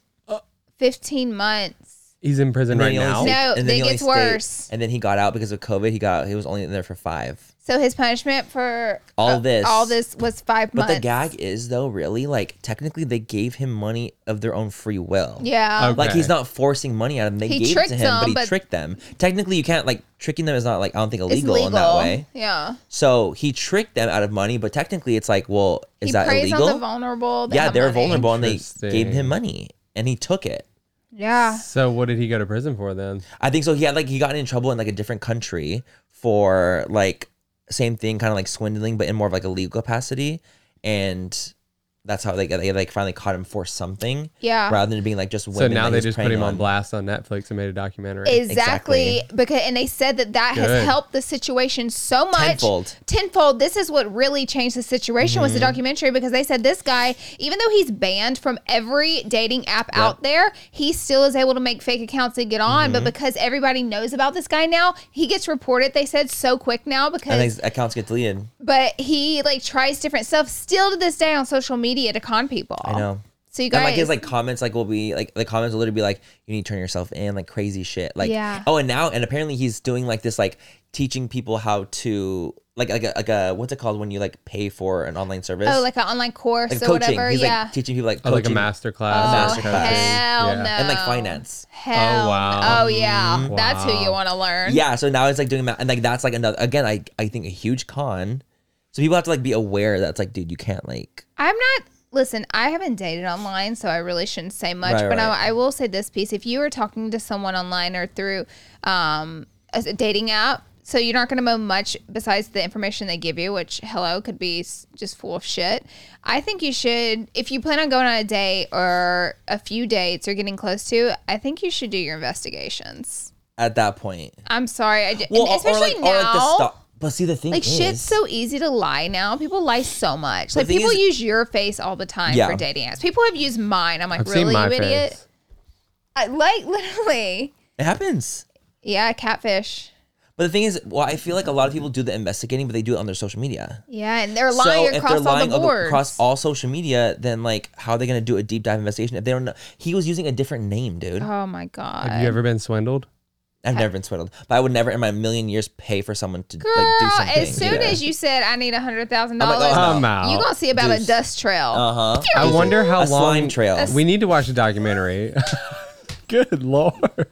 15 months. He's in prison And then right he only now. stayed- No, and then it he only gets stayed- worse. And then he got out because of COVID. He was only in there for 5. So his punishment for All this. was 5 But months. the gag is, though, really, like, technically they gave him money of their own free will. Yeah. Okay. Like, he's not forcing money out of them. They He gave it tricked to him, but them, he but- tricked them. Technically, you can't, like, tricking them is not, like, I don't think It's illegal in that way. Yeah. So he tricked them out of money, but technically it's like, well, is He that preys illegal? on the vulnerable. that Yeah, have they're money. vulnerable and they Interesting. gave him money and he took it. Yeah. So what did he go to prison for then? I think so. He got in trouble in like a different country for like same thing, kind of like swindling, but in more of like a legal capacity. And that's how they like finally caught him for something. Yeah. Rather than being like just women. So now that he they was just put preying him on blast on Netflix and made a documentary. Exactly. Because and they said that has Good. helped the situation so much. Tenfold. This is what really changed the situation was the documentary because they said this guy, even though he's banned from every dating app out there, he still is able to make fake accounts and get on. But because everybody knows about this guy now, he gets reported, they said, so quick now And because his accounts get deleted. but he like tries different stuff still to this day on social media to con people. I know. So you And guys like his like comments like will be like the comments will literally be like, you need to turn yourself in, like crazy shit. Like Yeah. oh, and apparently he's doing like this, like teaching people how to like a what's it called when you like pay for an online service? Oh, like an online course Like or coaching. whatever. He's yeah. like teaching people like Oh, like a coaching master class. Oh, master class. hell Yeah. no. and like finance. Hell. Oh, wow. Oh yeah. That's who Wow. you want to learn. Yeah, so now it's like doing and like that's like another again, I think a huge con. So people have to like be aware that it's like, dude, you can't like Listen, I haven't dated online, so I really shouldn't say much. Right, but right. I will say this piece: if you are talking to someone online or through a dating app, so you're not going to know much besides the information they give you, which could be just full of shit. I think you should, if you plan on going on a date or a few dates or getting close to, I think you should do your investigations. at that point. I'm sorry, Well, especially now. or like the stuff. But see, the thing Like is, shit's so easy to lie now. People lie so much. The Like thing people is- use your face all the time Yeah. for dating apps. People have used mine. I'm like, I've seen really, my you idiot? face. Like literally. it happens. Yeah, catfish. But the thing is, well, I feel like a lot of people do the investigating, but they do it on their social media. Yeah, and they're lying so if across they're all lying the boards. across all social media, then like, how are they going to do a deep dive investigation if they don't know? He was using a different name, dude. Oh my god. Have you ever been swindled? I've never been swindled, but I would never in my million years pay for someone to Girl, like do something. as soon as you said I need $100,000, I'm like, oh, I'm out. you gonna see about a Deuce. dust trail. Uh huh. I wonder how A long. slime trail. We need to watch the documentary. Good Lord.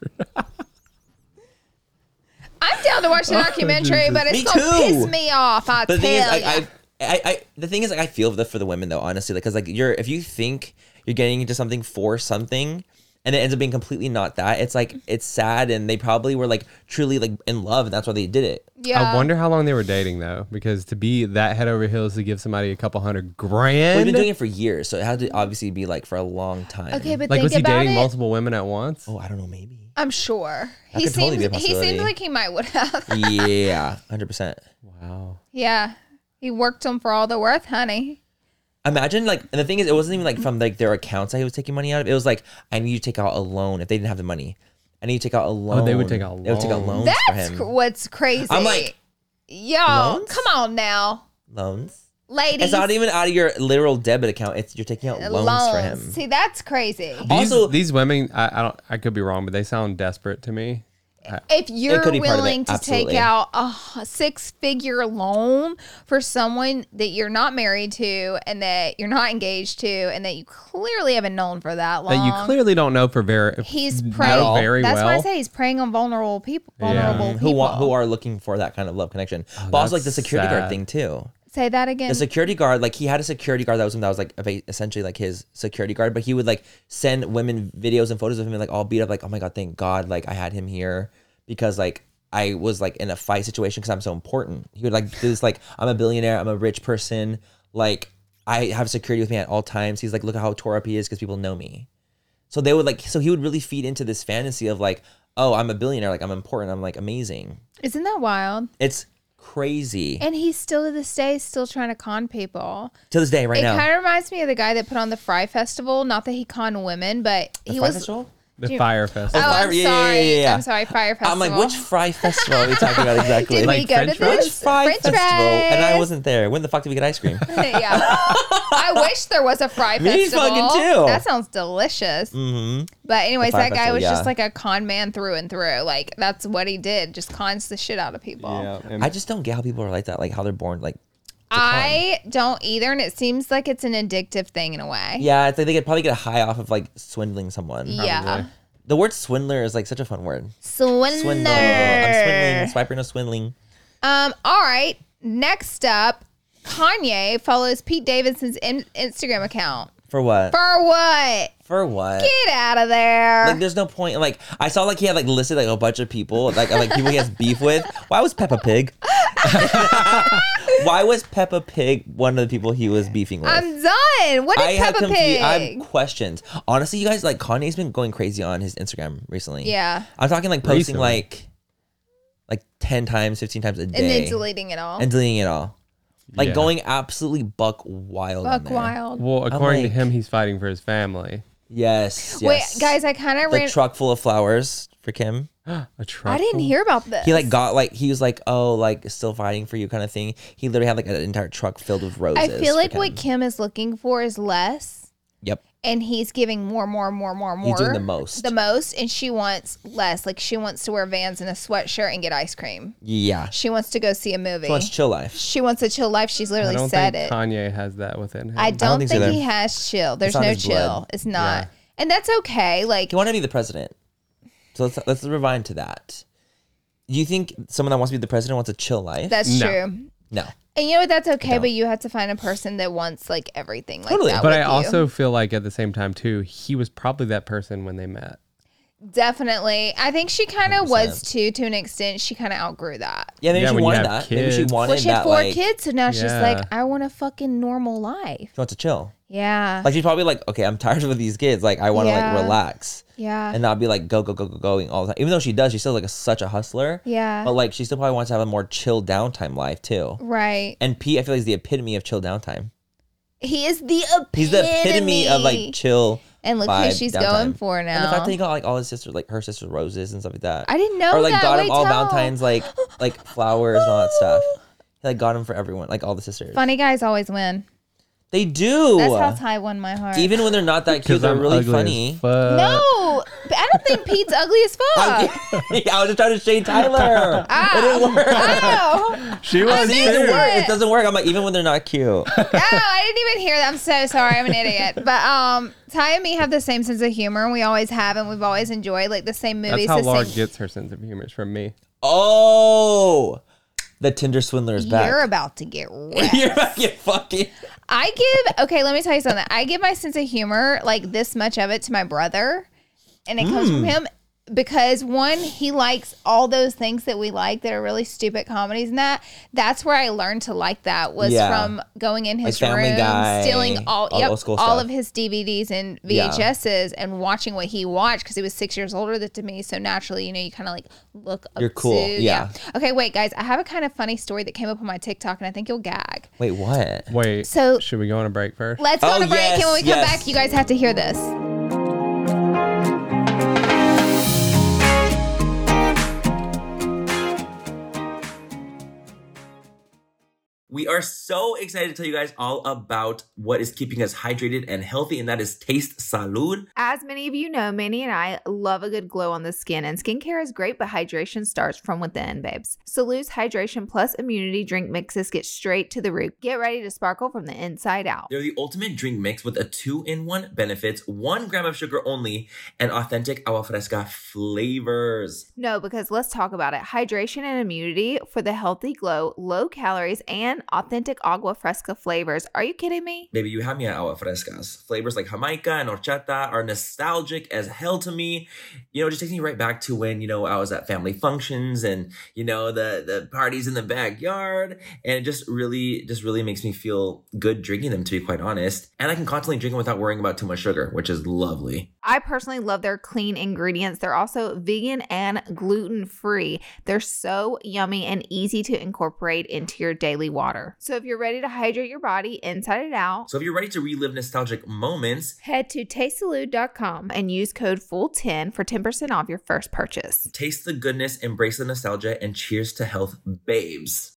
I'm down to watch the documentary, but it's Me gonna too. piss me off. I But the tell thing is, ya. the thing is, like, I feel for the women though, honestly, because like if you think you're getting into something for something, and it ends up being completely not that, it's like it's sad, and they probably were like truly like in love, and that's why they did it. Yeah. I wonder how long they were dating though, because to be that head over heels to give somebody a couple $100,000. We've been doing it for years, so it had to obviously be like for a long time. Okay, but Like, think was he about dating it. multiple women at once? Oh, I don't know, maybe. I'm sure. That He could totally seems. be a He seems possibility. like he might would have. Yeah, 100%. Wow. Yeah. He worked them for all they're worth, honey. Imagine like, and the thing is, it wasn't even like from like their accounts that he was taking money out of. It was like, I need you to take out a loan if they didn't have the money. I need you to take out a loan. they would take out They would take out loans. loans for That's him. what's crazy. I'm like, y'all, loans? come on now, Loans. ladies. It's not even out of your literal debit account. It's you're taking out loans for him. See, that's crazy. Also- These women, I could be wrong, but they sound desperate to me. If you're could be part of it, willing to absolutely. take out a 6-figure loan for someone that you're not married to and that you're not engaged to and that you clearly haven't known for that long, That you clearly don't know for he's not preying. very That's well. why I say he's preying on vulnerable people. Who are looking for that kind of love connection. But also like the that's security guard sad. thing too. Say that again. The security guard, like he had a security guard that was him, that was like essentially like his security guard, but he would like send women videos and photos of him like all beat up, like, oh my God, thank God, like I had him here because like I was like in a fight situation because I'm so important. He would like do this like, I'm a billionaire, I'm a rich person, like I have security with me at all times. He's like, look at how tore up he is because people know me. So they would like, so he would really feed into this fantasy of like, oh, I'm a billionaire, like I'm important, I'm like amazing. Isn't that wild? It's crazy And he's still to this day still trying to con people. to this day right It now. kind of reminds me of the guy that put on the Fry Festival. Not that he conned women, but he Fry was. Festival? The Fire Festival. Oh, I'm Fire- yeah, sorry. yeah. I'm sorry, Fire Festival. I'm like, which Fry Festival are we talking about exactly? Did Like we go French to fries? this? Fry French Festival, and I fries. wasn't there. When the fuck did we get ice cream? Yeah. I wish there was a Fry Me Festival. fucking too. That sounds delicious. Mm-hmm. But anyways, The Fry that guy Festival, was yeah. just like a con man through and through. Like that's what he did. Just cons the shit out of people. Yeah, and I just don't get how people are like that, like how they're born. Like, I don't either, and it seems like it's an addictive thing in a way. yeah, it's like they could probably get a high off of like swindling someone. Yeah. The word swindler is like such a fun word. Swindler. Swindler. I'm swindling. Swiper no swindling. All right. Next up, Kanye follows Pete Davidson's Instagram account. For what? For what? For what? Get out of there. Like, there's no point. Like, I saw like he had like listed like a bunch of people, like people he has beef with. Why was Peppa Pig? Why was Peppa Pig one of the people he was beefing with? I'm done. What is Peppa Pig? I have questions. Honestly, you guys, like Kanye's been going crazy on his Instagram recently. Yeah. I'm talking like posting Recently. like 10 times, 15 times a day. And then deleting it all. And deleting it all. Like Yeah. going absolutely buck wild. on Buck there. wild. well, according to like- him, he's fighting for his family. Yes. Wait, Yes. guys, I kind of The ran. truck full of flowers for Kim. A truck. I didn't hear about this. He like got like he was like, oh, like still fighting for you kind of thing. He literally had like an entire truck filled with roses. I feel for like Kim. what Kim is looking for is less, Yep. and he's giving more. He's doing the most. The most, and she wants less. Like she wants to wear Vans and a sweatshirt and get ice cream. Yeah. She wants to go see a movie. She wants chill life. She wants a chill life. She's I literally don't said think it. Kanye has that within him. I don't think think, so either. he has chill. There's not no his chill. blood. It's not, Yeah. and that's okay. Like He wanted to be the president. So let's rewind to that. Do you think someone that wants to be the president wants a chill life? that's No. true. No. And you know what? That's okay. don't. But you have to find a person that wants like everything like Totally. that. But with I you. also feel like at the same time too, he was probably that person when they met. Definitely. I think she kind of 100%. was too, to an extent. She kind of outgrew that. Yeah, maybe Yeah, she when you wanted have that. Maybe she kids. wanted Well, she had that 4 like kids, so now she's Yeah. like, I want a fucking normal life. she wants to chill. Yeah. Like she's probably like, okay, I'm tired of these kids. Like I want to Yeah. like relax yeah. and not be like going all the time. Even though she does, she's still like such a hustler. Yeah. But like she still probably wants to have a more chill downtime life too. Right. And Pete, I feel like is the epitome of chill downtime. He is the epitome. He's the epitome of like chill. And look vibe who she's downtime. going for And the fact now. that he got like all his sisters, like her sister's roses and stuff like that. I didn't know Or like that. got Wait, him all tell. Valentine's like flowers and all that stuff. He like got him for everyone, like all the sisters. Funny guys always win. They do. That's how Ty won my heart. Even when they're not that cute, they're I'm really ugly as funny. fuck. no, but I don't think Pete's ugly as fuck. I was just trying to shade Tyler. It didn't work. Oh, She was See, it doesn't work. It doesn't work. I'm like, even when they're not cute. oh, I didn't even hear that. I'm so sorry. I'm an idiot. But Ty and me have the same sense of humor, and we always have, and we've always enjoyed like the same movies. That's how Laura same... gets her sense of humor, is from me. Oh, the Tinder swindler is back. You're about to get wrecked. You're about to get fucking. Okay, let me tell you something. I give my sense of humor, like this much of it, to my brother, and it comes from him because one, he likes all those things that we like that are really stupid comedies, and that's where I learned to like that was from going in his Like Family room, Guy, stealing all old school all stuff. of his DVDs and VHSs, and watching what he watched because he was 6 years older than me. So naturally, you kind of like look up. You're cool, to, yeah. Okay, wait, guys, I have a kind of funny story that came up on my TikTok, and I think you'll gag. Wait, what? Wait, So- should we go on a break first? Let's go Oh, to break, and when we come yes. back, you guys have to hear this. We are so excited to tell you guys all about what is keeping us hydrated and healthy, and that is Taste Salud. As many of you know, Manny and I love a good glow on the skin, and skincare is great, but hydration starts from within, babes. Salud's Hydration Plus Immunity Drink Mixes get straight to the root. Get ready to sparkle from the inside out. They're the ultimate drink mix with a 2-in-1 benefits, 1 gram of sugar only, and authentic agua fresca flavors. No, because let's talk about it. Hydration and immunity for the healthy glow, low calories, and authentic agua fresca flavors. Are you kidding me? Baby, you have me at agua frescas. Flavors like Jamaica and horchata are nostalgic as hell to me. Just takes me right back to when, I was at family functions and, the parties in the backyard. And it just really makes me feel good drinking them, to be quite honest. And I can constantly drink them without worrying about too much sugar, which is lovely. I personally love their clean ingredients. They're also vegan and gluten-free. They're so yummy and easy to incorporate into your daily water. So if you're ready to hydrate your body inside and out, So if you're ready to relive nostalgic moments, head to tastesalud.com and use code FULL10 for 10% off your first purchase. taste the goodness, embrace the nostalgia, and cheers to health, babes.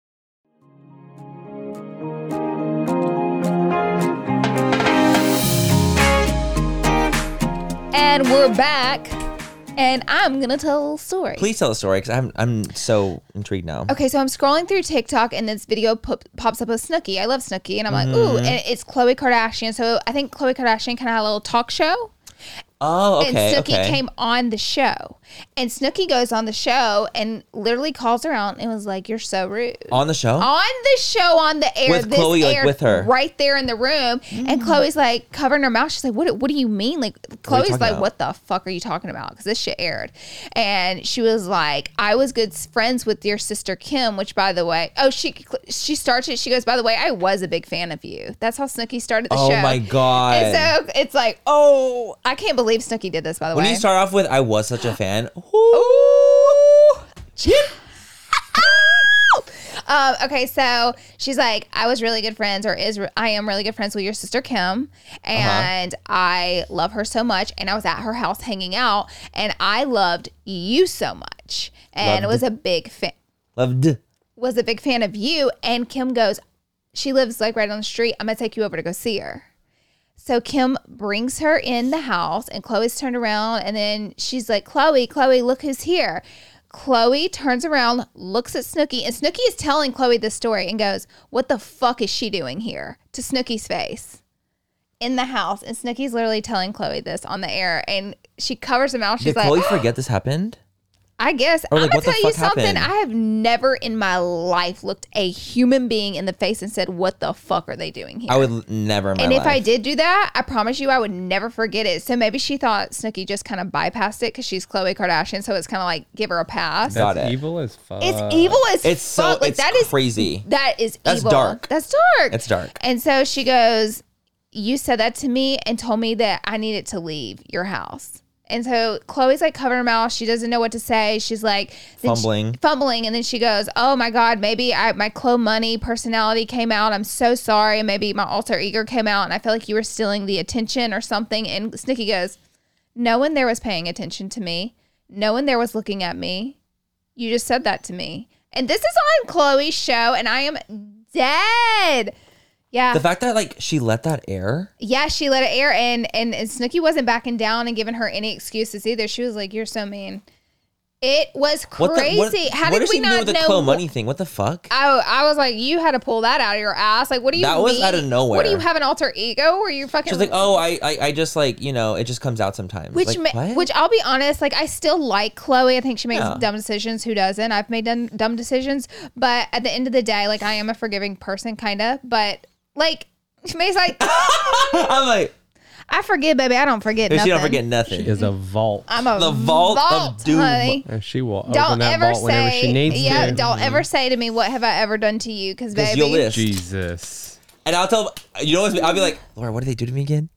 And we're back, and I'm gonna tell a story. Please tell a story because I'm so intrigued now. Okay, so I'm scrolling through TikTok, and this video pops up with Snooki. I love Snooki, and I'm like, ooh, and it's Khloe Kardashian. So I think Khloe Kardashian kind of had a little talk show. Oh, okay. And Snooki came on the show. And Snooki goes on the show and literally calls her out and was like, "You're so rude." On the show? On the show, on the air. With Khloe, like, aired with her. right there in the room. And Chloe's like covering her mouth. She's like, what do you mean? Like, Chloe's talking like, about? what the fuck are you talking about? Because this shit aired. And she was like, I was good friends with your sister Kim, which, by the way, she starts it. She goes, by the way, I was a big fan of you. That's how Snooki started the show. Oh my God. And so it's like, oh, I can't believe Snooki did this, by the When way. you start off with "I was such a fan," okay, so she's like, I was really good friends, I am really good friends with your sister Kim, and I love her so much, and I was at her house hanging out, and I loved you so much, and Loved. was a big fan of you. And Kim goes, she lives like right on the street. I'm gonna take you over to go see her. So Kim brings her in the house, and Chloe's turned around, and then she's like, Chloe, look who's here. Chloe turns around, looks at Snooki, and Snooki is telling Chloe this story and goes, what the fuck is she doing here? To Snooki's face in the house. And Snooki's literally telling Chloe this on the air, and she covers her mouth. She's Did like, Chloe forget this happened? I guess. Or, I'm like, going what to the tell you fuck something. happened? I have never in my life looked a human being in the face and said, what the fuck are they doing here? I would never in my And life. if I did do that, I promise you I would never forget it. So maybe she thought Snooki just kind of bypassed it because she's Khloe Kardashian. So it's kind of like, give her a pass. Got That's it. evil as fuck. It's evil as It's so fuck. Like, it's that is crazy. That is That's evil. dark. That's dark. It's dark. And so she goes, you said that to me and told me that I needed to leave your house. And so Chloe's like covering her mouth. She doesn't know what to say. She's like fumbling. And then she goes, oh my God, maybe my Chloe Money personality came out. I'm so sorry. And maybe my alter ego came out and I feel like you were stealing the attention or something. And Snooki goes, no one there was paying attention to me. No one there was looking at me. You just said that to me. And this is on Chloe's show and I am dead. Yeah. The fact that like she let that air. Yeah, she let it air, and Snooki wasn't backing down and giving her any excuses either. She was like, "You're so mean." It was crazy. How did we not know? The Chloe Money thing. What the fuck? I was like, you had to pull that out of your ass. Like, what do you That mean? was out of nowhere. What do you have, an alter ego? Or you fucking? She's like, oh, I just like, you know, it just comes out sometimes. Which like, what? which I'll be honest, like I still like Chloe. I think she makes Yeah. dumb decisions. Who doesn't? I've made dumb decisions, but at the end of the day, like I am a forgiving person, kind of. But like, she's like, I'm like, I forgive, baby. I don't forget nothing. she don't forget nothing. Is a vault. I'm a The vault of doom. honey. And she will open Don't that ever vault whenever say, she needs yeah. to. Don't ever say to me, "What have I ever done to you?" Because 'Cause baby, you'll list. Jesus. And I'll tell, you know what? I'll be like, Laura, what did they do to me again?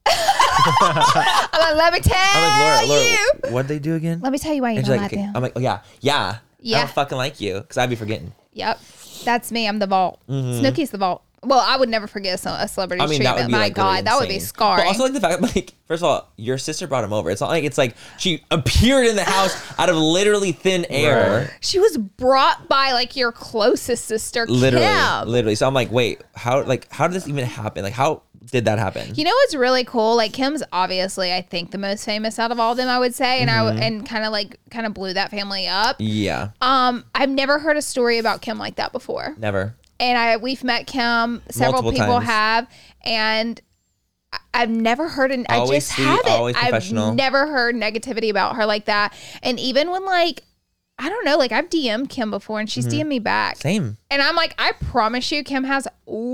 I'm like, let me tell I'm like, Laura, you. what did they do again? Let me tell you why you And don't she's like like, them. I'm like, oh yeah. I Yeah. don't fucking like you because I'd be forgetting. Yep, that's me. I'm the vault. Snooki's the vault. Well, I would never forget a celebrity's I mean, that treatment. would be My like God, really that would be insane. scarring. But also like the fact, like, first of all, your sister brought him over. It's not like it's like she appeared in the house out of literally thin air. Right. She was brought by like your closest sister, Kim. Literally. So I'm like, wait, how did this even happen? Like, how did that happen? You know what's really cool? Like Kim's obviously, I think, the most famous out of all of them. I would say, and and kind of blew that family up. Yeah, I've never heard a story about Kim like that before. never. And we've met Kim. Several Multiple people times. have, and I've never heard I Always just sweet, haven't. always I've professional. never heard negativity about her like that. And even when like, I don't know, like I've DM'd Kim before and she's DM'd me back. Same. And I'm like, I promise you, Kim has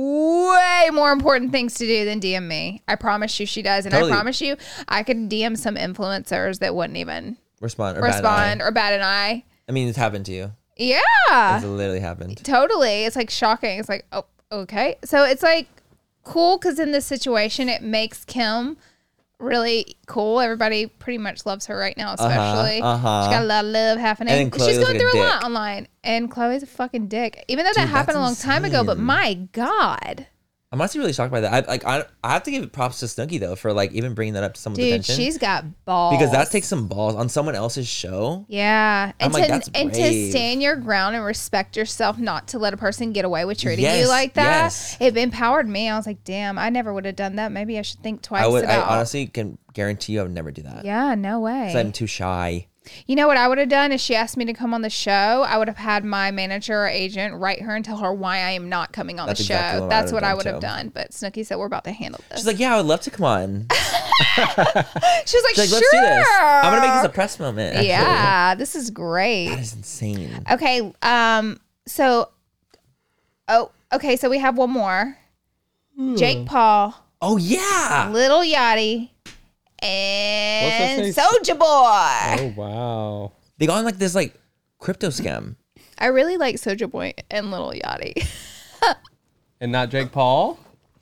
way more important things to do than DM me. I promise you she does. And Totally. I promise you, I could DM some influencers that wouldn't even Respond or respond Bad or bat an eye. I mean, it's happened to you. Yeah. It's literally happened. Totally. It's like shocking. It's like, oh, okay. So it's like cool because in this situation, it makes Kim really cool. Everybody pretty much loves her right now, especially. She got a lot of love happening. And then Chloe She's looks going like a through a lot dick. online. And Chloe's a fucking dick. Even though that Dude, happened a long that's time ago, but insane. my God. I'm honestly really shocked by that. I have to give props to Snooki though for like even bringing that up to someone's Dude, attention. she's got balls. Because that takes some balls on someone else's show. Yeah. I'm And, like, to, that's and to brave. stand your ground and respect yourself, not to let a person get away with treating you Yes, like that. yes. It empowered me. I was like, damn, I never would have done that. Maybe I should think twice I about honestly can guarantee you I would never do that. Yeah, no way. 'Cause I'm too shy. You know what I would have done if she asked me to come on the show? I would have had my manager or agent write her and tell her why I am not coming on That's the show. exactly what I That's would what I have would done, have too. done. But Snooki said we're about to handle this. She's like, yeah, I would love to come on. She was like, She's like, sure. let's do this. I'm gonna make this a press moment. actually. Yeah, this is great. That is insane. Okay. So we have one more. Jake Paul, Oh yeah. Little Yachty, What's and that say? Soulja Boy. Oh wow. They got on like this like crypto scam. I really like Soulja Boy and Little Yachty. And not Jake Paul?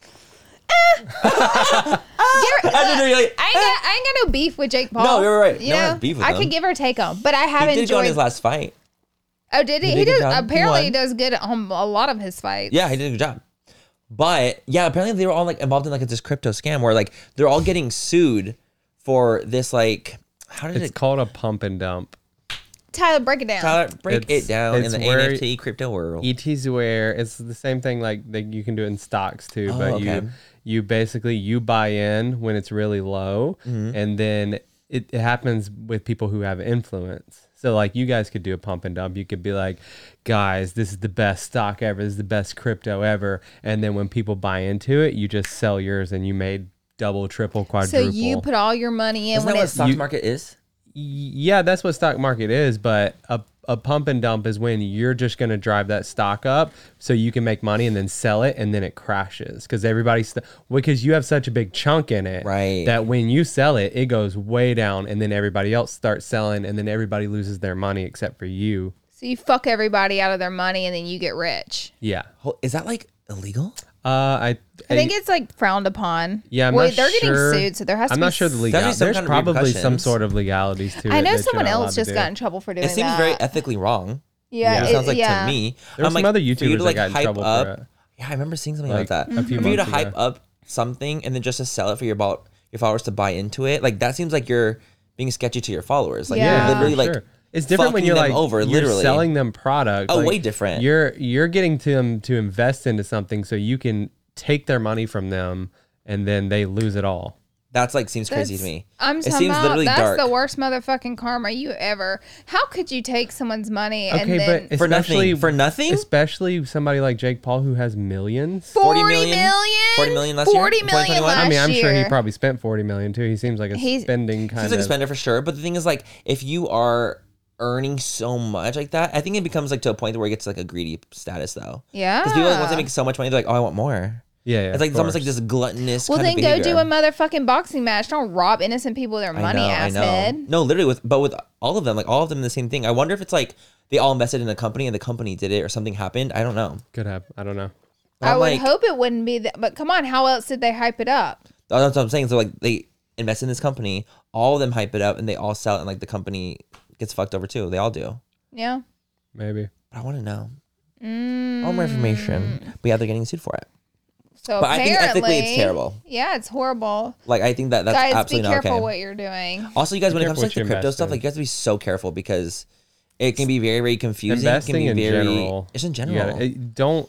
I ain't got no beef with Jake Paul. No, you're right. You No one know, has beef with I him. could give or take him, but I He have did go in his enjoyed. last fight. Oh, did he? He He did a good does. job. He Apparently, won. he does good on a lot of his fights. Yeah, he did a good job. But yeah, apparently they were all like involved in like this crypto scam where like they're all getting sued for this like how did It's it called a pump and dump. Tyler, break it down. Tyler, break It's- it down in it's the where- NFT crypto world. ET's where it's the same thing like you can do it in stocks too, Oh, but okay. you basically you buy in when it's really low, Mm-hmm. and then it happens with people who have influence. So like you guys could do a pump and dump. You could be like, guys, this is the best stock ever. This is the best crypto ever. And then when people buy into it, you just sell yours and you made double, triple, So quadruple. you put all your money in Isn't when that what it's stock market is? Yeah, that's what stock market is, but a pump and dump is when you're just going to drive that stock up so you can make money and then sell it and then it crashes because because you have such a big chunk in it, Right. that when you sell it, it goes way down and then everybody else starts selling and then everybody loses their money except for you. so you fuck everybody out of their money and then you get rich. Yeah. Is that like illegal? I think it's like frowned upon. yeah, I'm Wait, not they're sure. getting sued, so there has to I'm be. not sure the There's legal. some There's kind of probably some repercussions. sort of legalities to it. I know that you're someone not allowed else to just do. got in trouble for doing It seems that. very ethically wrong. Yeah, It sounds like yeah. to me. There were some other for you YouTubers to, like, that got in hype trouble up, for it. Yeah, I remember seeing something Like, like that. a few For you to months hype ago. up something and then just to sell it for your followers to buy into it, like that seems like you're being sketchy to your followers. Like Yeah. you're literally like Sure. It's different when fucking you're them like over, you're literally. selling them product. Oh, like, way different. You're getting them to invest into something so you can take their money from them and then they lose it all. That's like seems crazy to That's- me. I'm It talking seems about literally that's dark. the worst motherfucking karma you ever. How could you take someone's money and Okay, then but For especially nothing. For nothing? especially somebody like Jake Paul who has millions. 40 40 million? million? 40 million last year? 40 In million 2021? last I mean, I'm sure he year. probably spent 40 million too. He seems like a He's- spending kind Seems like a of. spender for sure. But the thing is, like, if you are earning so much like that, I think it becomes like to a point where it gets like a greedy status though. Yeah. Because people like once they make so much money, they're like, oh, I want more. Yeah, It's like it's almost like this gluttonous. Well, kind then of go behavior. do a motherfucking boxing match. Don't rob innocent people of their money, asshead. No, literally with all of them, like all of them the same thing. I wonder if it's like they all invested in a company and the company did it or something happened. I don't know. Could have. I don't know. But I I'm would like, hope it wouldn't be that. But come on, how else did they hype it up? that's what I'm saying. So like they invest in this company, all of them hype it up, and they all sell it, and like the company gets fucked over too. They all do. Yeah. Maybe. But I want to know. All more information. But yeah, they're getting sued for it. So But I think apparently, ethically it's terrible. Yeah, it's horrible. Like I think that's Guys, be absolutely not careful okay. what you're doing. Also, you guys, when it comes to careful like the what you crypto invest stuff, in. like you have to be so careful because it can be very, very confusing. Investing it can in be very, general. Just in You general. gotta- don't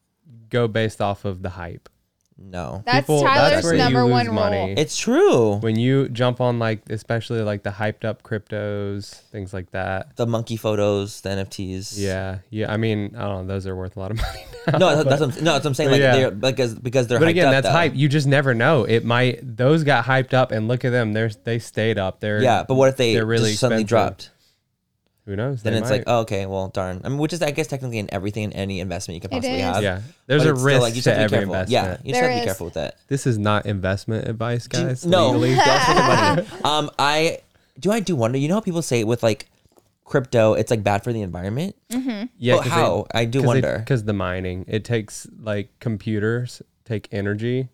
go based off of the hype. No. That's People- Tyler's that's where you number lose one money. rule. It's true. When you jump on like, especially like the hyped up cryptos, things like that. The monkey photos, the NFTs. Yeah, yeah. I mean, I don't know. Those are worth a lot of money now. No, that's what I'm saying. But Like yeah. they're because they're But hyped again, up, that's though. hype. You just never know. It might. Those got hyped up, and look at them. They stayed up. Yeah, but what if they they're really just suddenly expensive. dropped? Who knows? Then They it's might. like, oh, okay, well, darn. I mean, which is, I guess, technically in everything, in any investment you could It possibly is. have. yeah. There's But a it's still, risk like, you just to have to be every careful. investment. Yeah, you just There have to be is. careful with that. This is not investment advice, guys. No, legally. don't spend your money. I do wonder. You know how people say with like crypto, it's like bad for the environment. Yeah, But how? I do wonder. Because the mining, it takes like computers take energy,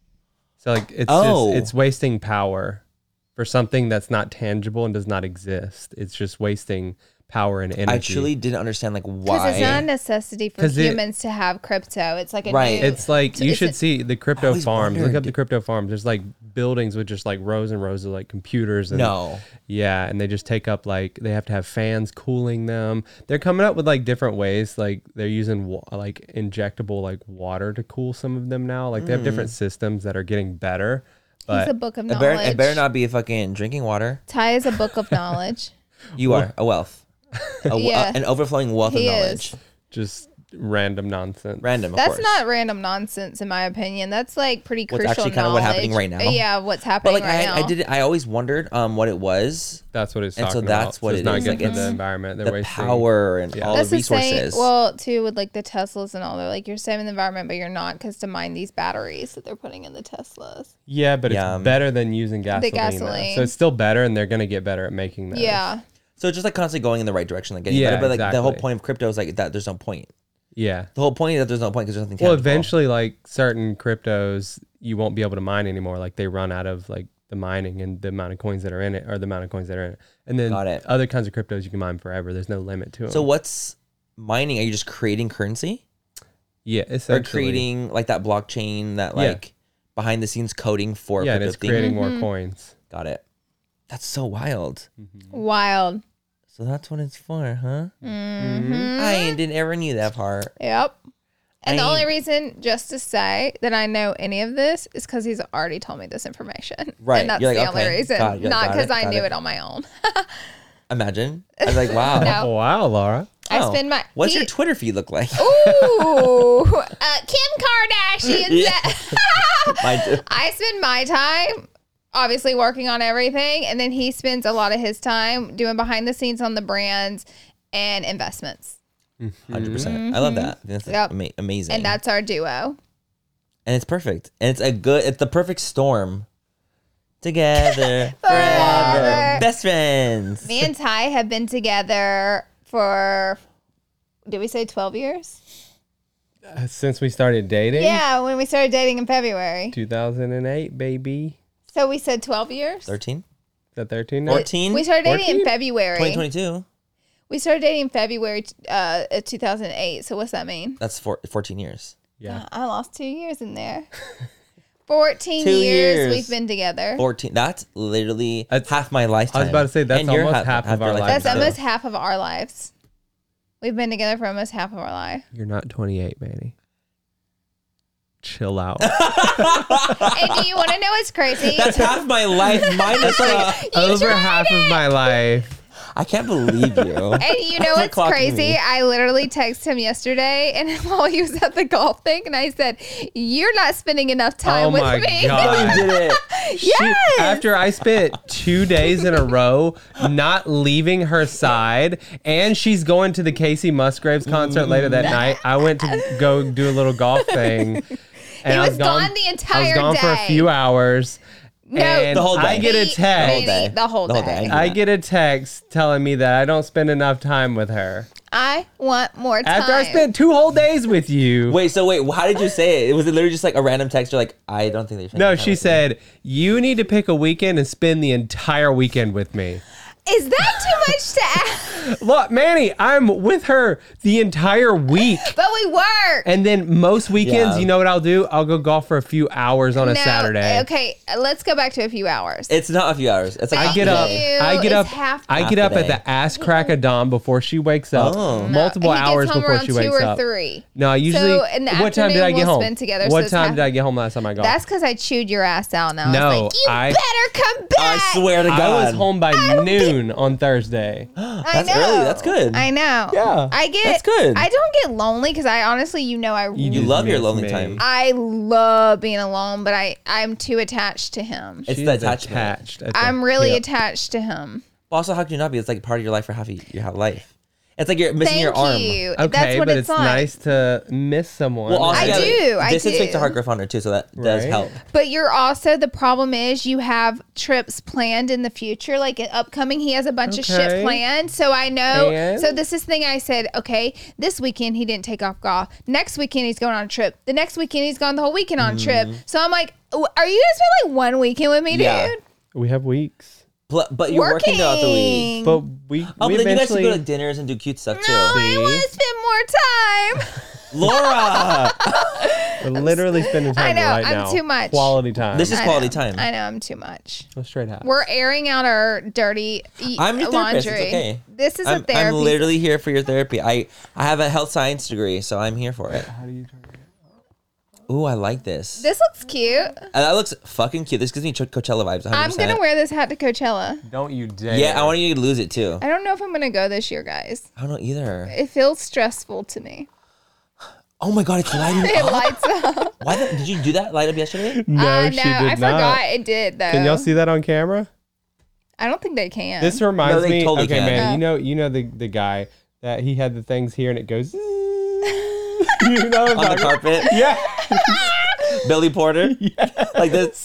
so like it's Oh. it's wasting power for something that's not tangible and does not exist. It's just wasting power and energy. I truly didn't understand like Because why. it's not a necessity for 'Cause it- humans to have crypto. It's like a Right. new. It's like So you it's should a- see the crypto always farms. Look wondered. up the crypto farms. There's like buildings with just like rows and rows of like computers. And, No. Yeah, and they just take up like they have to have fans cooling them. They're coming up with like different ways. Like they're using like injectable like water to cool some of them now. Like they have different systems that are getting better. He's But a book of It knowledge. better not be fucking drinking water. Ty is a book of knowledge. You are a wealth, Yeah. an overflowing wealth of He knowledge. is. just random nonsense. Random, of That's course. not random nonsense, in my opinion. That's like pretty What's crucial actually kind of what's happening knowledge. right now. Yeah, what's But happening like right now. I always wondered what it was, That's what it's And so talking that's about. what it's it not is, good like, for it's the environment. They're the wasting power and Yeah. all That's the the same. resources. Well, too, with like the Teslas and all, they're like, you're saving the environment, but you're not, because to mine these batteries that they're putting in the Teslas. Yeah, but Yeah. it's better than using gasoline. though. gasoline. So it's still better, and they're gonna get better at making that. Yeah. So it's just like constantly going in the right direction, like getting Yeah, better. But like the whole exactly. point of crypto is like that. There's no point. Yeah. The whole point is that there's no point because there's nothing. Well, tangible. eventually, like certain cryptos, you won't be able to mine anymore. Like they run out of like the mining and the amount of coins that are in it, or the amount of coins that are in it. And then Got it. other kinds of cryptos you can mine forever. There's no limit to them. So what's mining? Are you just creating currency yeah, or essentially, creating like that blockchain that Yeah. like behind the scenes coding for yeah, and crypto it's thing? creating more coins. Got it. That's so wild. Wild. So that's what it's for, huh? Mm-hmm. I didn't ever knew that part. Yep. And the I- only reason, just to say that I know any of this, is because he's already told me this information. Right. And that's You're like, the only okay, reason. got it, Not got because it, I got knew it. it on my own. Imagine. I was like, wow. No. Oh, wow, Laura. I Oh. spend my. What's he- your Twitter feed look like? Ooh. Kim Kardashian. Yeah. said- My- I spend my time obviously working on everything, and then he spends a lot of his time doing behind the scenes on the brands and investments. 100%. I love that. That's Yep. amazing. And that's our duo. And it's perfect. And it's the perfect storm. Together forever. Best friends. Me and Ty have been together for, did we say 12 years? Since we started dating, Yeah, when we started dating in February. 2008, baby. So we said 12 years? 13? Is that 13 now? 14? We started dating in 14? February. 2022. We started dating in February 2008. So what's that mean? That's 14 years. Yeah. I lost 2 years in there. 14 2 years years. we've been together. 14. That's literally That's- half my lifetime. I was about to say, that's And you're almost half of your our lifetime That's lifetime. too. almost half of our lives. We've been together for almost half of our life. You're not 28, Manny. chill out. And do you want to know what's crazy? That's half my life minus Over half of my life. I can't believe you. And you know what's clocking crazy? me. I literally texted him yesterday, and while he was at the golf thing, and I said, "You're not spending enough time with my me." God. You did it. Yes. After I spent 2 days in a row not leaving her side, and she's going to the Casey Musgraves concert later that night, I went to go do a little golf thing. And He I was gone the I entire was gone for a day. few hours. No, and the whole day. I get a The text. day. The whole The whole day. day. I get a text telling me that I don't spend enough time with her. I want more time. After I spent 2 whole days with you. Wait, how did you say it? Was it literally just like a random text? You're like, I don't think they should. No, she said, you need to pick a weekend and spend the entire weekend with me. Is that too much to ask? Look, Manny, I'm with her the entire week. But we work. And then most weekends, Yeah. you know what I'll do? I'll go golf for a few hours on a Saturday. Okay, let's go back to a few hours. It's not a few hours. It's like I half get the up. day. Ew, I get it's up. half- I Half get the up at day. the ass crack of dawn before she wakes up. Oh. Multiple he gets hours home before around she wakes 2 or up. 3. No, I usually. So in the What time did afternoon, I get we'll home? spend together, so What it's time half- did I get home last time I golfed? That's because I chewed your ass out. And I No, was like, you I- better come back. I swear to God. I was home by noon on Thursday. I That's know. early. That's good. I know. Yeah. I get. That's good. I don't get lonely because I honestly, You just love your miss lonely me. time. I love being alone, but I'm too attached to him. It's She's the attachment. attached at the I'm really hip. attached to him. Also, how can you not be? It's like part of your life for half your whole life. It's like you're missing Thank your arm. you. Okay, That's what but it's it's like. nice to miss someone. Well, also, I do, I Distance do. makes the heart grow fonder too, so that does Right. help. But you're also, the problem is you have trips planned in the future, like upcoming. He has a bunch of shit Okay. planned. So I know. And? So this is the thing I said, okay, this weekend he didn't take off golf. Next weekend he's going on a trip. The next weekend he's gone the whole weekend on a trip. So I'm like, are you guys spend like 1 weekend with me, Yeah. dude? we have weeks, But you're working throughout the week. but we Oh, we but then you guys can eventually. go to dinners and do cute stuff too. No, I See? want to spend more time. Laura, We're literally spending time I know, right I'm now. too much. Quality time. this is I quality know. time. I know, I'm too much. a straight hat. We're airing out our dirty I'm your therapist. laundry. It's okay. This is a I'm therapy. literally here for your therapy. I have a health science degree, so I'm here for it. How do you turn it? Ooh, I like this. This looks cute. That looks fucking cute. This gives me Coachella vibes. 100%. I'm gonna wear this hat to Coachella. Don't you dare. Yeah, I want you to lose it too. I don't know if I'm gonna go this year, guys. I don't know either. It feels stressful to me. Oh my god, it's lighting It up. lights up. Why did you do that light up yesterday? No, she did I not. forgot it did though. Can y'all see that on camera? I don't think they can. This reminds they me. totally Okay, can. man. You know the guy that he had the things here and it goes. You know what I'm On the talking- carpet? Yeah, Billy Porter? Like this?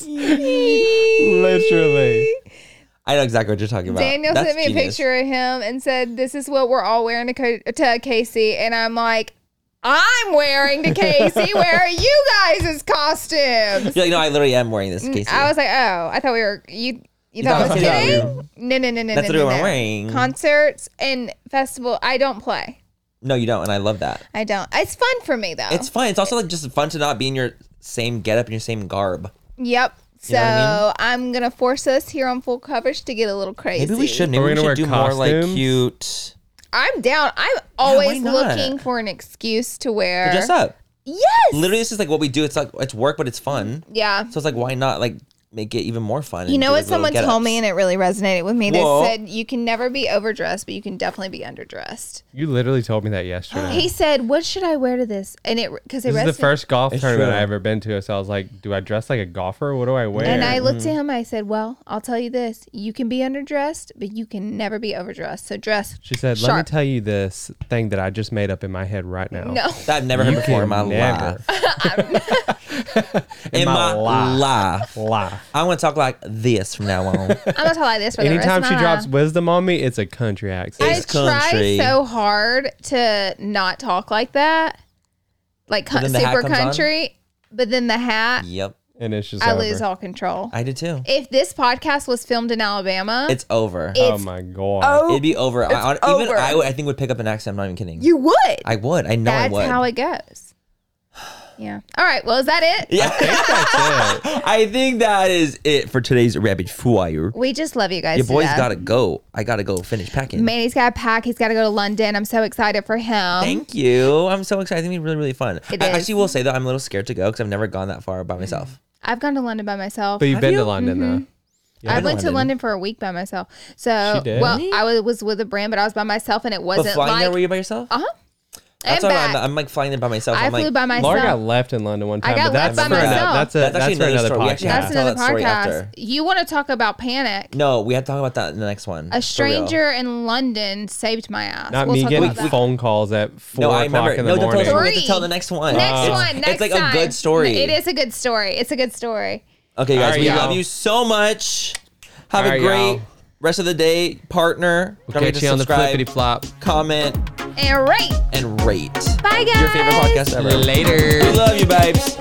literally. I know exactly what you're talking about. Daniel That's sent me genius. a picture of him and said, "This is what we're all wearing to Casey," and I'm like, "I'm wearing to Casey. Where are you guys' costumes?" You're like, no, I literally am wearing this, Casey. I was like, "Oh, I thought we were you." You thought I was thought I was kidding? No. That's no, what no. I'm wearing. Concerts and festival, I don't play. No, you don't, and I love that. I don't. It's fun for me though. It's fun. It's also like just fun to not be in your same getup and your same garb. Yep. So know what I I'm gonna force us here on Full Coverage to get a little crazy. Maybe we should. Maybe Are we we gonna should wear do more like costumes? cute. I'm down. I'm why always not? looking for an excuse to wear. Dress up. Yes. Literally, this is like what we do. It's like it's work, but it's fun. Yeah. So it's like, why not like make it even more fun? You and know do, what like, little someone told me, get-ups? and it really resonated with me. They Whoa. said you can never be overdressed, but you can definitely be underdressed. You literally told me that yesterday. He said, "What should I wear to this?" And it because it This is the resonated. first golf It's tournament true. I ever been to, so I was like, "Do I dress like a golfer? What do I wear?" And I looked at him. I said, "Well, I'll tell you this: you can be underdressed, but you can never be overdressed. So dress." She said, "Let me sharp. tell you this thing that I just made up in my head right now." No, That I've never heard You before in my can never. life. In my life. Laugh. I'm gonna talk like this from now on. I'm gonna tell you this for Anytime the rest she of my drops life. wisdom on me, it's a country accent. I It's try country. so hard to not talk like that, like But then the hat super comes on? country. But then the hat, Yep, and it's just I over. lose all control. I did too. If this podcast was filmed in Alabama, It's over. Oh it's my god. It'd be over. Even over. I think would pick up an accent. I'm not even kidding. you would. I would. I know I That's would. how it goes. Yeah. All right. Well, is that it? yeah. That's it. I think that is it for today's Rapid Fire. We just love you guys. Your boy's to death. gotta go. I gotta go finish packing. Manny's got to pack. He's got to go to London. I'm so excited for him. Thank you. I'm so excited. It's gonna be really, really fun. It I is. actually will say that I'm a little scared to go because I've never gone that far by myself. I've gone to London by myself. But you've Have been you? to London though. I been to went to London. London for a week by myself. So, She did? well, I was with a brand, but I was by myself, and it But wasn't flying like there, were you by yourself? uh-huh. That's And why back. I'm like flying there by myself. I I'm flew like, by myself. Laura got left in London one I time, got but that's left for by ano- myself. that's That's actually for another another story. We actually have That's to tell another that story podcast. after. You want to talk about panic? No, we have to talk about that in the next one. A For real. stranger in London saved my ass. Not We'll me talk getting about that. phone calls at 4 No, I o'clock remember. in the No, don't tell us. morning. We have to tell the next one. Next It's- one. Next It's like time. a good story. It is a good story. It's a good story. Okay, guys, All right, we y'all. love you so much. Have All a right, great y'all. rest of the day, partner. We'll Don't forget catch to you on the subscribe, flippity flop. comment, And rate. and rate. Bye, guys. Your favorite podcast ever. Later. We love you, babes.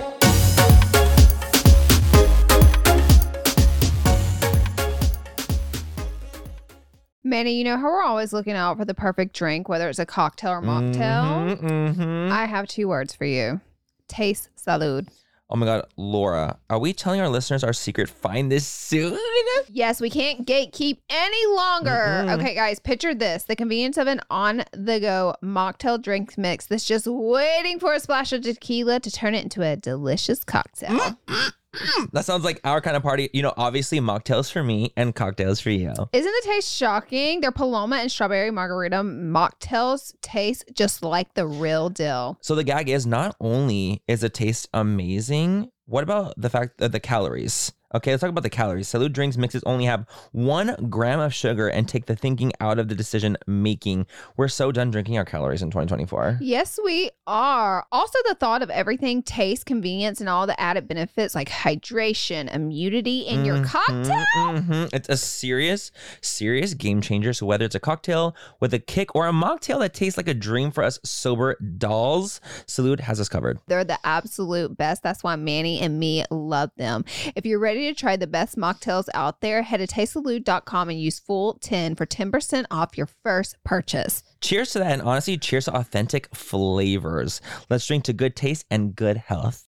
Manny, you know how we're always looking out for the perfect drink, whether it's a cocktail or mocktail? Mm-hmm. I have 2 words for you. Taste salud. Oh my God, Laura, are we telling our listeners our secret? Find this soon. Yes, we can't gatekeep any longer. Okay, guys, picture this. The convenience of an on-the-go mocktail drink mix that's just waiting for a splash of tequila to turn it into a delicious cocktail. That sounds like our kind of party. You know, obviously mocktails for me and cocktails for you. Isn't the taste shocking? Their Paloma and strawberry margarita mocktails taste just like the real deal. So the gag is not only is the taste amazing, what about the fact that the calories? Okay, let's talk about the calories. Salud drinks mixes only have 1 gram of sugar and take the thinking out of the decision making. We're so done drinking our calories in 2024. Yes, we are. Also, the thought of everything, taste, convenience, and all the added benefits like hydration, immunity in your cocktail. It's a serious game changer. So whether it's a cocktail with a kick or a mocktail that tastes like a dream for us sober dolls, Salud has us covered. They're the absolute best. That's why Manny and me love them. If you're ready to try the best mocktails out there, head to tastesalud.com and use full10 for 10% off your first purchase. Cheers to that, and honestly, cheers to authentic flavors. Let's drink to good taste and good health.